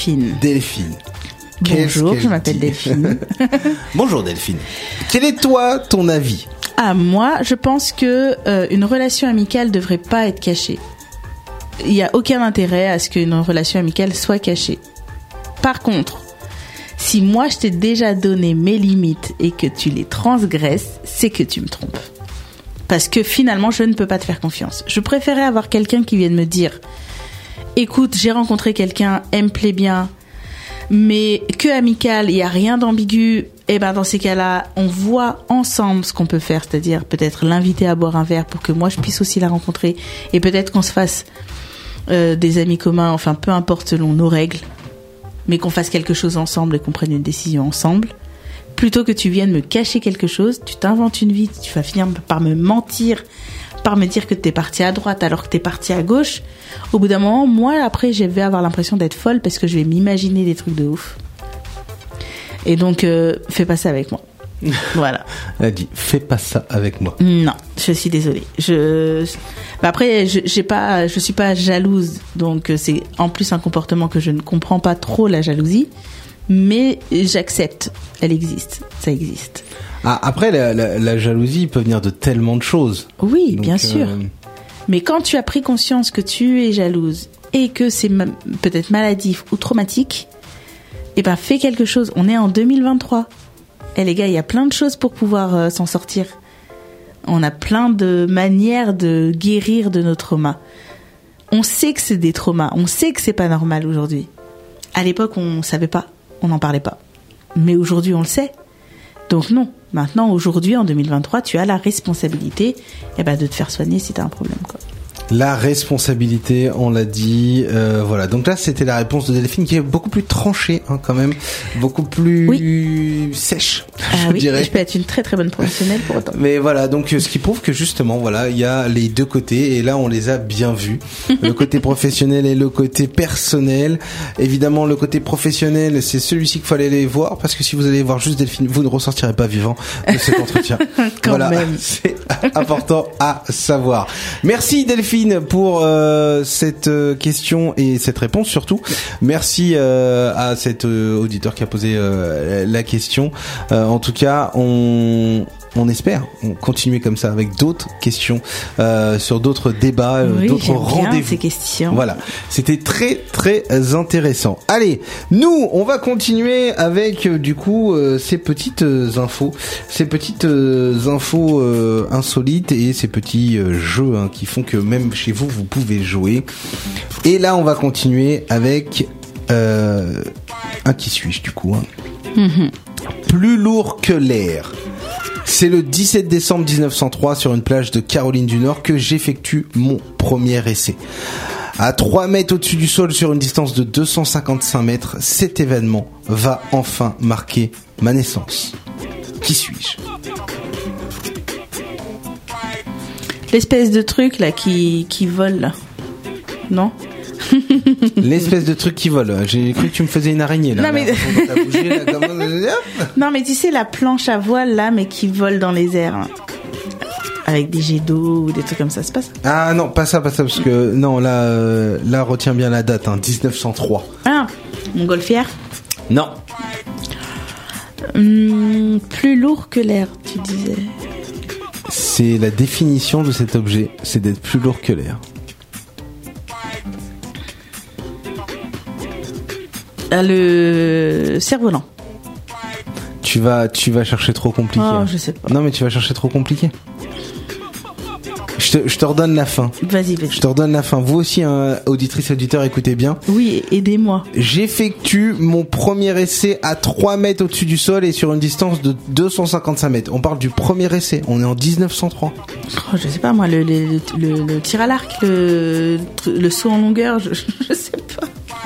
Bonjour, je m'appelle Delphine. Bonjour Delphine. Quel est ton avis ? Moi, je pense que une relation amicale devrait pas être cachée. Il y a aucun intérêt à ce qu'une relation amicale soit cachée. Par contre, si moi je t'ai déjà donné mes limites et que tu les transgresses, c'est que tu me trompes. Parce que finalement, je ne peux pas te faire confiance. Je préférais avoir quelqu'un qui vienne me dire, écoute, j'ai rencontré quelqu'un, elle me plaît bien, mais que amical, il n'y a rien d'ambigu, et dans ces cas-là, on voit ensemble ce qu'on peut faire, c'est-à-dire peut-être l'inviter à boire un verre pour que moi je puisse aussi la rencontrer, et peut-être qu'on se fasse des amis communs, enfin peu importe selon nos règles, mais qu'on fasse quelque chose ensemble et qu'on prenne une décision ensemble, plutôt que tu viennes me cacher quelque chose, tu t'inventes une vie, tu vas finir par me mentir, par me dire que t'es parti à droite alors que t'es parti à gauche. Au bout d'un moment, moi après je vais avoir l'impression d'être folle parce que je vais m'imaginer des trucs de ouf. Et donc fais pas ça avec moi. Voilà. Elle a dit fais pas ça avec moi. Non, je suis désolée. Après je suis pas jalouse, donc c'est en plus un comportement que je ne comprends pas trop, la jalousie, mais j'accepte. Elle existe, ça existe. Après la jalousie peut venir de tellement de choses. Oui, donc, bien sûr. Mais quand tu as pris conscience que tu es jalouse et que c'est peut-être maladif ou traumatique, fais quelque chose. On est en 2023. Les gars, il y a plein de choses pour pouvoir s'en sortir. On a plein de manières de guérir de nos traumas. On sait que c'est des traumas. On sait que c'est pas normal aujourd'hui. À l'époque, on savait pas. On n'en parlait pas. Mais aujourd'hui, on le sait. Donc non. Maintenant, aujourd'hui, en 2023, tu as la responsabilité de te faire soigner si tu as un problème, quoi. La responsabilité, on l'a dit. Voilà. Donc là, c'était la réponse de Delphine qui est beaucoup plus tranchée, quand même, beaucoup plus sèche. Ah oui, dirais. je peux être une très très bonne professionnelle pour autant. Mais voilà, donc ce qui prouve que justement, voilà, il y a les deux côtés et là on les a bien vus. Le côté professionnel et le côté personnel. Évidemment, le côté professionnel, c'est celui-ci qu'il faut aller voir parce que si vous allez voir juste Delphine, vous ne ressortirez pas vivant de cet entretien. Voilà, même. c'est important à savoir. Merci Delphine pour cette question et cette réponse surtout. Merci à cet auditeur qui a posé la question. En tout cas, on espère continuer comme ça avec d'autres questions sur d'autres débats, Oui, d'autres j'aime bien rendez-vous. ces questions. Voilà, c'était très très intéressant. Allez, nous on va continuer avec du coup ces petites infos, insolites et ces petits jeux qui font que même chez vous vous pouvez jouer. Et là on va continuer avec un qui suis-je du coup. Plus lourd que l'air. C'est le 17 décembre 1903 sur une plage de Caroline du Nord que j'effectue mon premier essai. À 3 mètres au-dessus du sol sur une distance de 255 mètres, cet événement va enfin marquer ma naissance. Qui suis-je ? L'espèce de truc là qui vole là. Non ? L'espèce de truc qui vole. J'ai cru que tu me faisais une araignée là. Non, mais- T'as bougé, là, comment... Non mais tu sais la planche à voile là mais qui vole dans les airs. Hein. Avec des jets d'eau ou des trucs comme ça, c'est pas ça ? Ah non, pas ça, parce que non, là retiens bien la date, 1903. Ah, montgolfière. Non. Plus lourd que l'air, tu disais. C'est la définition de cet objet, c'est d'être plus lourd que l'air. Le cerf-volant. Tu vas chercher trop compliqué. Oh, je sais pas. Non, mais tu vas chercher trop compliqué. Je te redonne la fin. Vas-y. Je te redonne la fin. Vous aussi, auditrices et auditeurs, écoutez bien. Oui, aidez-moi. J'effectue mon premier essai à 3 mètres au-dessus du sol et sur une distance de 255 mètres. On parle du premier essai. On est en 1903. Oh, je sais pas moi, le tir à l'arc, le saut en longueur, je sais pas.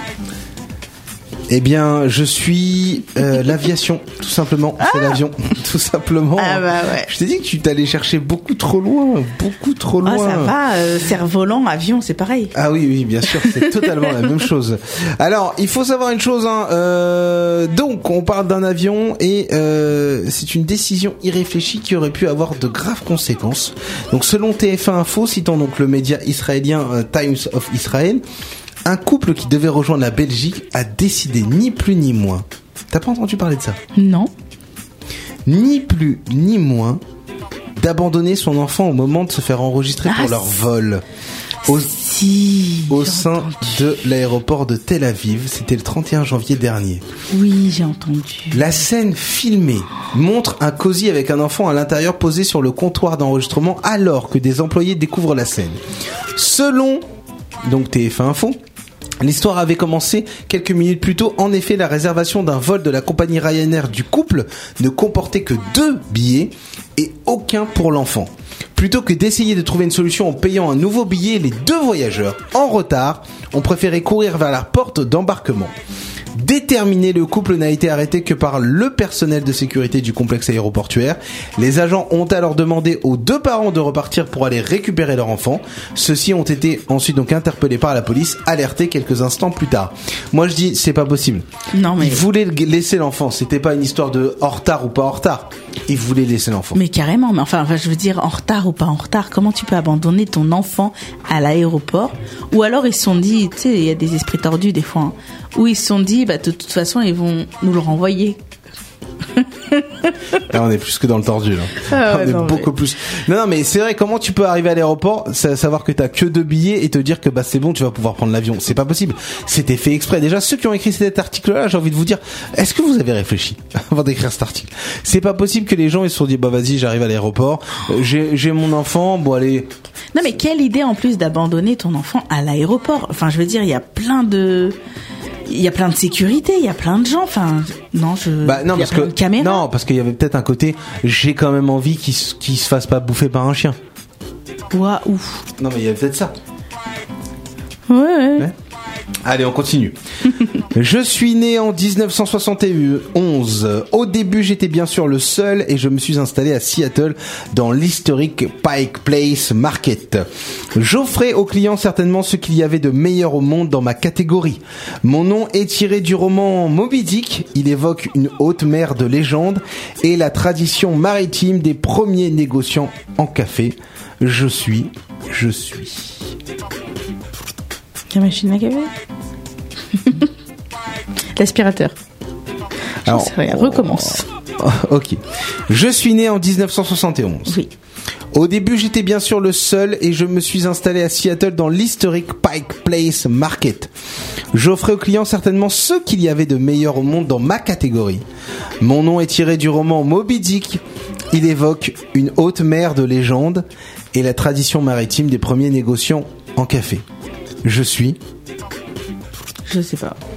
Eh bien, je suis l'aviation, tout simplement. C'est l'avion, tout simplement. Ah bah ouais. Je t'ai dit que tu t'allais chercher beaucoup trop loin. Ah ça va, cerf-volant, avion, c'est pareil. Ah oui, bien sûr, c'est totalement la même chose. Alors, il faut savoir une chose. Donc, on parle d'un avion et c'est une décision irréfléchie qui aurait pu avoir de graves conséquences. Donc, selon TF1 Info, citant donc le média israélien Times of Israel, un couple qui devait rejoindre la Belgique a décidé ni plus ni moins. T'as pas entendu parler de ça ? Non. Ni plus ni moins d'abandonner son enfant au moment de se faire enregistrer pour leur vol. Au sein de l'aéroport de Tel Aviv, c'était le 31 janvier dernier. Oui, j'ai entendu. La scène filmée montre un cosy avec un enfant à l'intérieur posé sur le comptoir d'enregistrement alors que des employés découvrent la scène. Selon donc TF1 Info, l'histoire avait commencé quelques minutes plus tôt. En effet, la réservation d'un vol de la compagnie Ryanair du couple ne comportait que 2 billets et aucun pour l'enfant. Plutôt que d'essayer de trouver une solution en payant un nouveau billet, les 2 voyageurs, en retard, ont préféré courir vers la porte d'embarquement. Déterminé, le couple n'a été arrêté que par le personnel de sécurité du complexe aéroportuaire. Les agents ont alors demandé aux 2 parents de repartir pour aller récupérer leur enfant. Ceux-ci ont été ensuite donc interpellés par la police, alertés quelques instants plus tard. Moi je dis, c'est pas possible. Non mais... Ils voulaient laisser l'enfant, c'était pas une histoire de en retard ou pas en retard. Ils voulaient laisser l'enfant. Mais carrément, mais enfin je veux dire en retard ou pas en retard, comment tu peux abandonner ton enfant à l'aéroport ? Ou alors ils se sont dit, tu sais, il y a des esprits tordus des fois, où ils se sont dit, bah de toute façon ils vont nous le renvoyer. Là, on est plus que dans le tordu là. Ah ouais, on est non, beaucoup plus. Non mais c'est vrai, comment tu peux arriver à l'aéroport, savoir que t'as que 2 billets et te dire que bah c'est bon, tu vas pouvoir prendre l'avion. C'est pas possible. C'était fait exprès. Déjà ceux qui ont écrit cet article là, j'ai envie de vous dire, est-ce que vous avez réfléchi avant d'écrire cet article ? C'est pas possible que les gens ils se sont dit bah vas-y, j'arrive à l'aéroport, j'ai mon enfant, bon allez. Non mais quelle idée en plus d'abandonner ton enfant à l'aéroport. Enfin je veux dire, il y a plein de sécurité, il y a plein de gens, enfin non, non parce que non, parce qu'il y avait peut-être un côté j'ai quand même envie qu'il se fasse pas bouffer par un chien. Ouah, ouf. Non mais il y avait peut-être ça. Ouais. Allez, on continue. Je suis né en 1971. Au début, j'étais bien sûr le seul et je me suis installé à Seattle dans l'historique Pike Place Market. J'offrais aux clients certainement ce qu'il y avait de meilleur au monde dans ma catégorie. Mon nom est tiré du roman Moby Dick. Il évoque une haute mer de légende et la tradition maritime des premiers négociants en café. Je suis. La machine à café. L'aspirateur. J'en sais rien. Recommence. Ok. Je suis né en 1971. Oui. Au début, j'étais bien sûr le seul et je me suis installé à Seattle dans l'historique Pike Place Market. J'offrais aux clients certainement ce qu'il y avait de meilleur au monde dans ma catégorie. Mon nom est tiré du roman Moby Dick. Il évoque une haute mer de légende et la tradition maritime des premiers négociants en café. Je sais pas.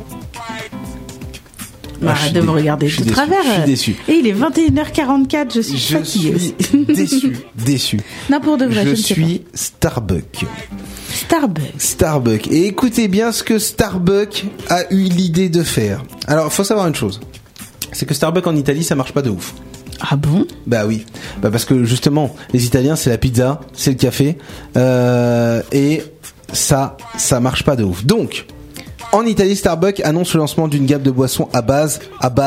Arrête de me regarder de travers. Je suis déçu. Et il est 21h44, je suis fatiguée. Je suis déçu. Non, pour de vrai, je suis Starbucks. Starbucks. Et écoutez bien ce que Starbucks a eu l'idée de faire. Alors, il faut savoir une chose. C'est que Starbucks en Italie, ça marche pas de ouf. Ah bon? Bah oui. Bah parce que justement, les Italiens, c'est la pizza, c'est le café. Et ça marche pas de ouf. Donc, en Italie, Starbucks annonce le lancement d'une gamme de boissons à base.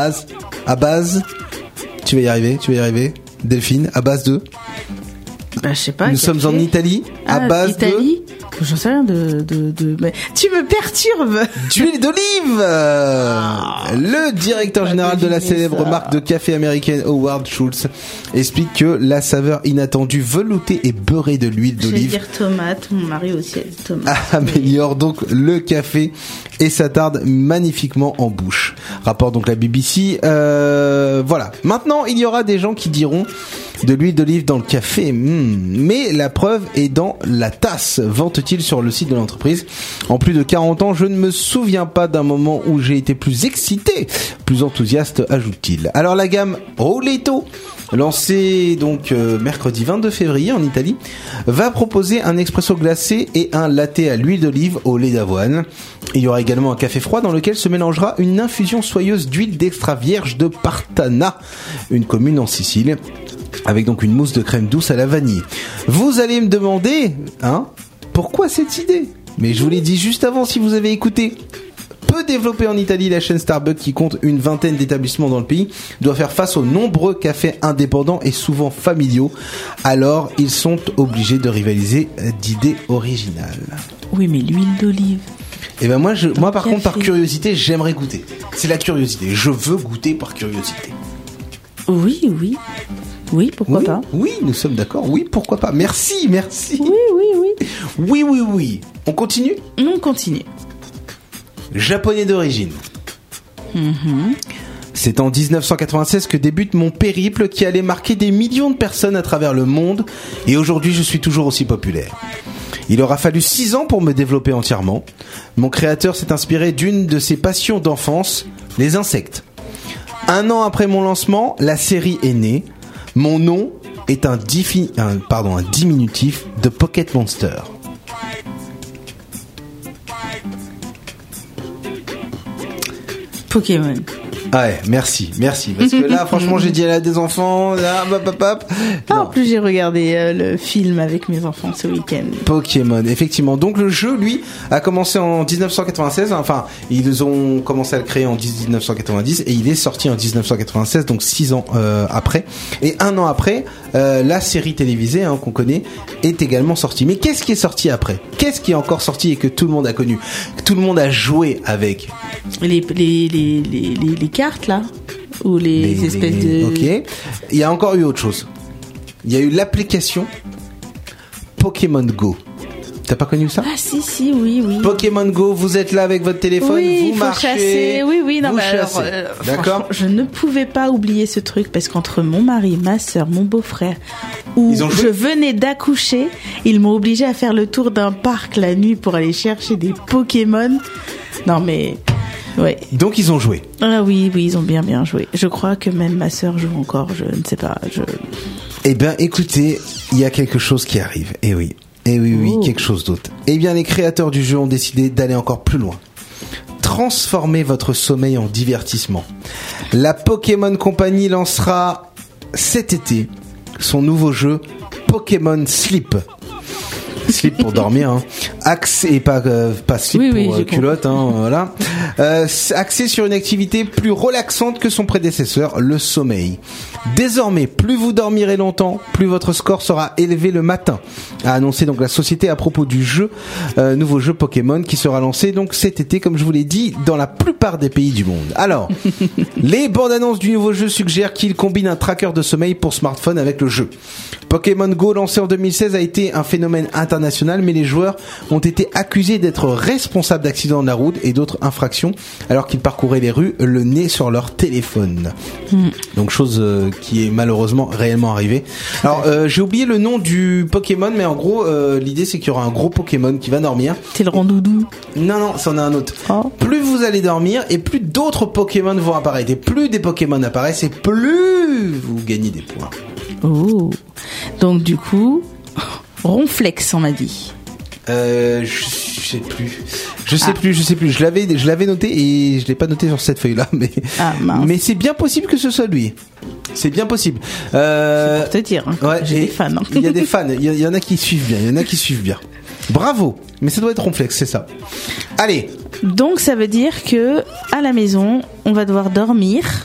Tu vas y arriver, Delphine, à base de. Bah, je sais pas. Nous sommes en Italie, à base Italie. J'en sais rien mais tu me perturbes. D'huile d'olive. Le directeur général de la célèbre marque de café américaine Howard Schultz explique que la saveur inattendue, veloutée et beurrée de l'huile d'olive. Je vais dire tomate, mon mari aussi a dit tomate. Améliore donc le café et s'attarde magnifiquement en bouche. Rapporte donc la BBC. Voilà. Maintenant, il y aura des gens qui diront de l'huile d'olive dans le café. Mais la preuve est dans la tasse, vante-t-il sur le site de l'entreprise. En plus de 40 ans, je ne me souviens pas d'un moment où j'ai été plus excité, plus enthousiaste, ajoute-t-il. Alors la gamme Roletto, lancée donc mercredi 22 février en Italie, va proposer un espresso glacé et un latte à l'huile d'olive au lait d'avoine. Il y aura également un café froid dans lequel se mélangera une infusion soyeuse d'huile d'extra vierge de Partana, une commune en Sicile, avec donc une mousse de crème douce à la vanille. Vous allez me demander, pourquoi cette idée? Mais je vous l'ai dit juste avant, si vous avez écouté. Peu développée en Italie, la chaîne Starbucks, qui compte une vingtaine d'établissements dans le pays, doit faire face aux nombreux cafés indépendants et souvent familiaux. Alors, ils sont obligés de rivaliser d'idées originales. Oui, mais l'huile d'olive. Et ben moi par contre, par curiosité, j'aimerais goûter. C'est la curiosité. Je veux goûter par curiosité. Oui, pourquoi pas? Oui, nous sommes d'accord. Oui, pourquoi pas? Merci. Oui. On continue? On continue. Japonais d'origine. C'est en 1996 que débute mon périple qui allait marquer des millions de personnes à travers le monde, et aujourd'hui je suis toujours aussi populaire. Il aura fallu 6 ans pour me développer entièrement. Mon créateur s'est inspiré d'une de ses passions d'enfance, les insectes. 1 an après mon lancement, la série est née. Mon nom est un diminutif de Pocket Monster. Pokémon. Ouais, merci. Parce que là, franchement, j'ai dit à des enfants, là, En plus, j'ai regardé le film avec mes enfants ce week-end. Pokémon, effectivement. Donc, le jeu, lui, a commencé en 1996. Enfin, ils ont commencé à le créer en 1990 et il est sorti en 1996, donc 6 ans après. Et 1 an après, la série télévisée qu'on connaît est également sortie. Mais qu'est-ce qui est sorti après? Qu'est-ce qui est encore sorti et que tout le monde a connu, que tout le monde a joué avec? Les cartes là, ou les espèces de. Ok. Il y a encore eu autre chose. Il y a eu l'application Pokémon Go. T'as pas connu ça? Ah si, oui. Pokémon Go, vous êtes là avec votre téléphone, vous marchez, chasser. Oui, non, vous mais chassez. Alors, d'accord. Je ne pouvais pas oublier ce truc parce qu'entre mon mari, ma sœur, mon beau-frère, où je venais d'accoucher, ils m'ont obligé à faire le tour d'un parc la nuit pour aller chercher des Pokémon. Non mais. Ouais. Donc ils ont joué. Ah oui, ils ont bien joué. Je crois que même ma sœur joue encore, je ne sais pas. Eh bien, écoutez, il y a quelque chose qui arrive. Eh oui, quelque chose d'autre. Eh bien, les créateurs du jeu ont décidé d'aller encore plus loin. transformer votre sommeil en divertissement. La Pokémon Company lancera cet été son nouveau jeu Pokémon Sleep. Sleep pour dormir, hein. Axé, et pas slip pour culotte, hein, voilà. Axé sur une activité plus relaxante que son prédécesseur, le sommeil. Désormais, plus vous dormirez longtemps, plus votre score sera élevé le matin, a annoncé donc la société à propos du nouveau jeu Pokémon qui sera lancé donc cet été, comme je vous l'ai dit, dans la plupart des pays du monde. Alors, les bandes annonces du nouveau jeu suggèrent qu'il combine un tracker de sommeil pour smartphone avec le jeu. Pokémon Go, lancé en 2016, a été un phénomène international, mais les joueurs ont été accusés d'être responsables d'accidents de la route et d'autres infractions alors qu'ils parcouraient les rues le nez sur leur téléphone. Donc chose qui est malheureusement réellement arrivée. Alors j'ai oublié le nom du Pokémon, mais en gros l'idée c'est qu'il y aura un gros Pokémon qui va dormir. C'est le rondoudou. Non, c'en a un autre. Oh. Plus vous allez dormir et plus d'autres Pokémon vont apparaître. Et plus des Pokémon apparaissent et plus vous gagnez des points. Oh. Donc du coup, Ronflex on m'a dit. Je sais plus. Je l'avais noté et je l'ai pas noté sur cette feuille-là, mais c'est bien possible que ce soit lui. C'est bien possible. C'est pour te dire. Hein, ouais, j'ai des fans. Hein. Il y a des fans. Il y en a qui suivent bien. Bravo. Mais ça doit être Ronflex, c'est ça. Allez. Donc ça veut dire que à la maison, on va devoir dormir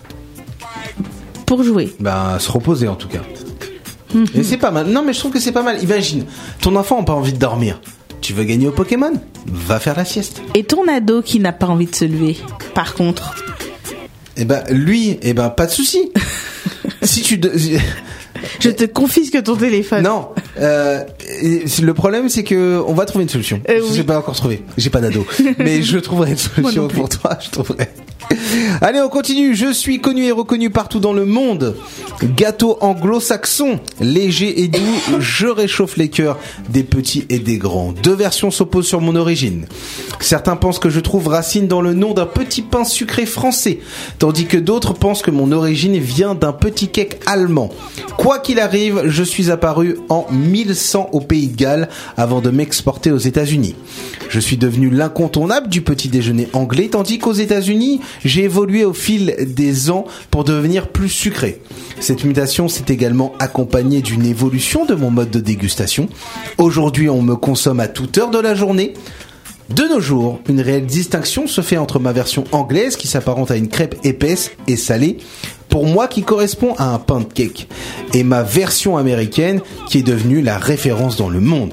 pour jouer. Se reposer en tout cas. Et c'est pas mal. Non, mais je trouve que c'est pas mal. Imagine, ton enfant n'a pas envie de dormir. Tu veux gagner au Pokémon ? Va faire la sieste. Et ton ado qui n'a pas envie de se lever, par contre ? Lui, pas de souci. Si tu... Je te confisque ton téléphone. Non. Le problème, c'est que on va trouver une solution. Je sais pas encore trouver. J'ai pas d'ado, mais je trouverai une solution pour toi. Je trouverai. Allez, on continue. Je suis connu et reconnu partout dans le monde. Gâteau anglo-saxon, léger et doux, je réchauffe les cœurs des petits et des grands. Deux versions s'opposent sur mon origine. Certains pensent que je trouve racine dans le nom d'un petit pain sucré français, tandis que d'autres pensent que mon origine vient d'un petit cake allemand. Quoi qu'il arrive, je suis apparu en 1100 au Pays de Galles avant de m'exporter aux États-Unis. Je suis devenu l'incontournable du petit déjeuner anglais, tandis qu'aux États-Unis, j'ai évolué au fil des ans pour devenir plus sucré. Cette mutation s'est également accompagnée d'une évolution de mon mode de dégustation. Aujourd'hui, on me consomme à toute heure de la journée. De nos jours, une réelle distinction se fait entre ma version anglaise qui s'apparente à une crêpe épaisse et salée, pour moi qui correspond à un pancake, et ma version américaine qui est devenue la référence dans le monde.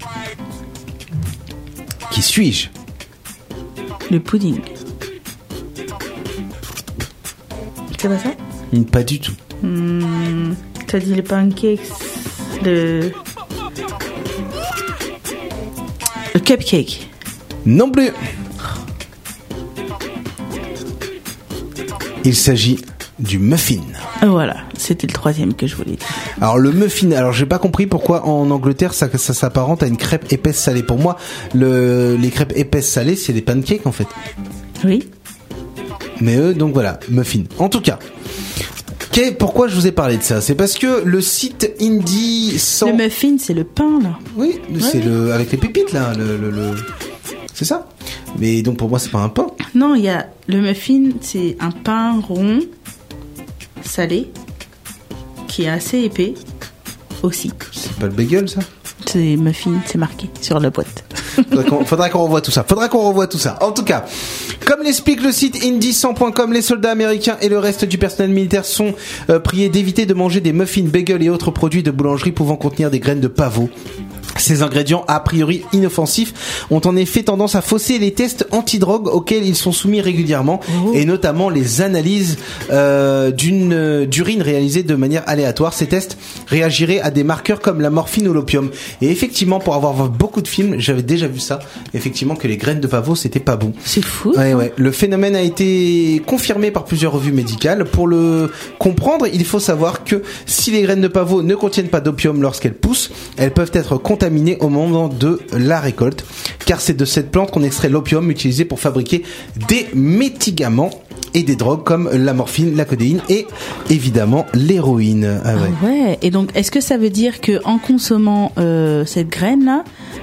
Qui suis-je ? Le pudding. C'est pas ça ? Pas du tout. T'as dit les pancakes, le cupcake. Non plus. Il s'agit du muffin. Voilà, c'était le troisième que je voulais dire. Alors le muffin, j'ai pas compris pourquoi en Angleterre ça s'apparente à une crêpe épaisse salée. Pour moi, les crêpes épaisses salées, c'est des pancakes en fait. Oui. Mais eux, donc voilà, muffin. En tout cas, pourquoi je vous ai parlé de ça ? C'est parce que le site Indie 100... Le muffin, c'est le pain là. Oui, c'est le avec les pépites là, le... C'est ça. Mais donc pour moi, c'est pas un pain. Non, il y a le muffin, c'est un pain rond, salé, qui est assez épais aussi. C'est pas le bagel ça ? C'est muffin, c'est marqué sur la boîte. Faudra qu'on revoie tout ça. En tout cas, comme l'explique le site indie100.com, les soldats américains et le reste du personnel militaire sont priés d'éviter de manger des muffins, bagels et autres produits de boulangerie pouvant contenir des graines de pavot. Ces ingrédients, a priori inoffensifs, ont en effet tendance à fausser les tests antidrogue auxquels ils sont soumis régulièrement, et notamment les analyses d'urine réalisées de manière aléatoire. Ces tests réagiraient à des marqueurs comme la morphine ou l'opium. Et effectivement, pour avoir vu beaucoup de films, j'avais déjà vu ça, effectivement, que les graines de pavot, c'était pas bon. C'est fou. Ouais. Le phénomène a été confirmé par plusieurs revues médicales. Pour le comprendre, il faut savoir que si les graines de pavot ne contiennent pas d'opium lorsqu'elles poussent, elles peuvent être contaminées au moment de la récolte, car c'est de cette plante qu'on extrait l'opium utilisé pour fabriquer des médicaments et des drogues comme la morphine, la codéine et évidemment l'héroïne. Ah ouais. Et donc est-ce que ça veut dire que en consommant cette graine là,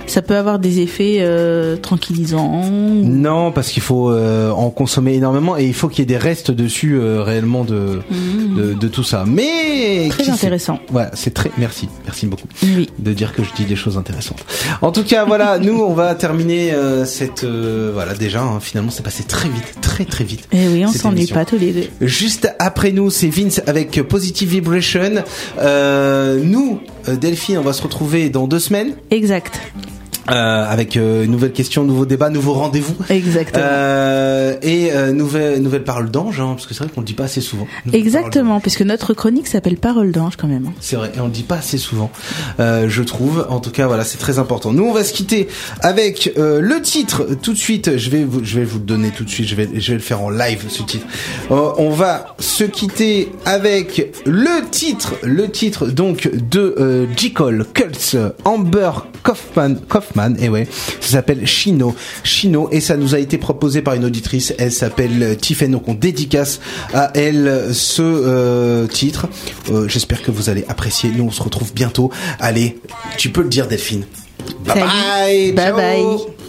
Ça peut avoir des effets tranquillisants. Non, parce qu'il faut en consommer énormément et il faut qu'il y ait des restes dessus réellement de tout ça. Mais très intéressant. Voilà, c'est très merci beaucoup oui. de dire que je dis des choses intéressantes. En tout cas, voilà, nous on va terminer cette voilà déjà finalement c'est passé très vite, très vite. Et oui, on s'ennuie pas tous les deux. Juste après nous, c'est Vince avec Positive Vibration. Nous, Delphine, on va se retrouver dans 2 semaines. Exact. Avec nouvelles questions, nouveaux débats, nouveaux rendez-vous. Exactement. Et nouvelle parole d'ange, hein, parce que c'est vrai qu'on le dit pas assez souvent. Exactement, puisque notre chronique s'appelle Parole d'ange quand même. C'est vrai, et on le dit pas assez souvent, je trouve. En tout cas, voilà, c'est très important. Nous, on va se quitter avec le titre tout de suite. Je vais vous le donner tout de suite. Je vais le faire en live ce titre. On va se quitter avec le titre donc de J. Cole, Kults, Amber Kaufman, et ouais, ça s'appelle Chino, et ça nous a été proposé par une auditrice, elle s'appelle Tiffany, donc on dédicace à elle ce titre. J'espère que vous allez apprécier, nous on se retrouve bientôt. Allez, tu peux le dire Delphine. Bye bye. Bye bye.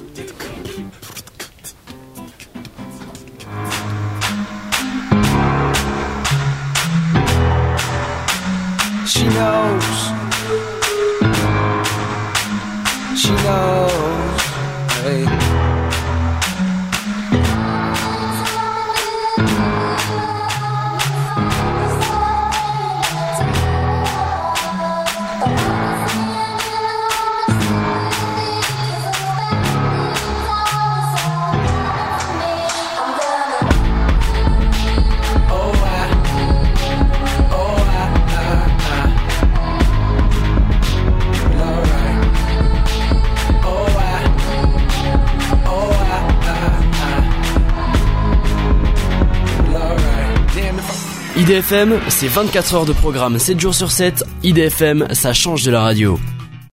She knows. She knows, hey. IDFM, c'est 24 heures de programme 7 jours sur 7. IDFM, ça change de la radio.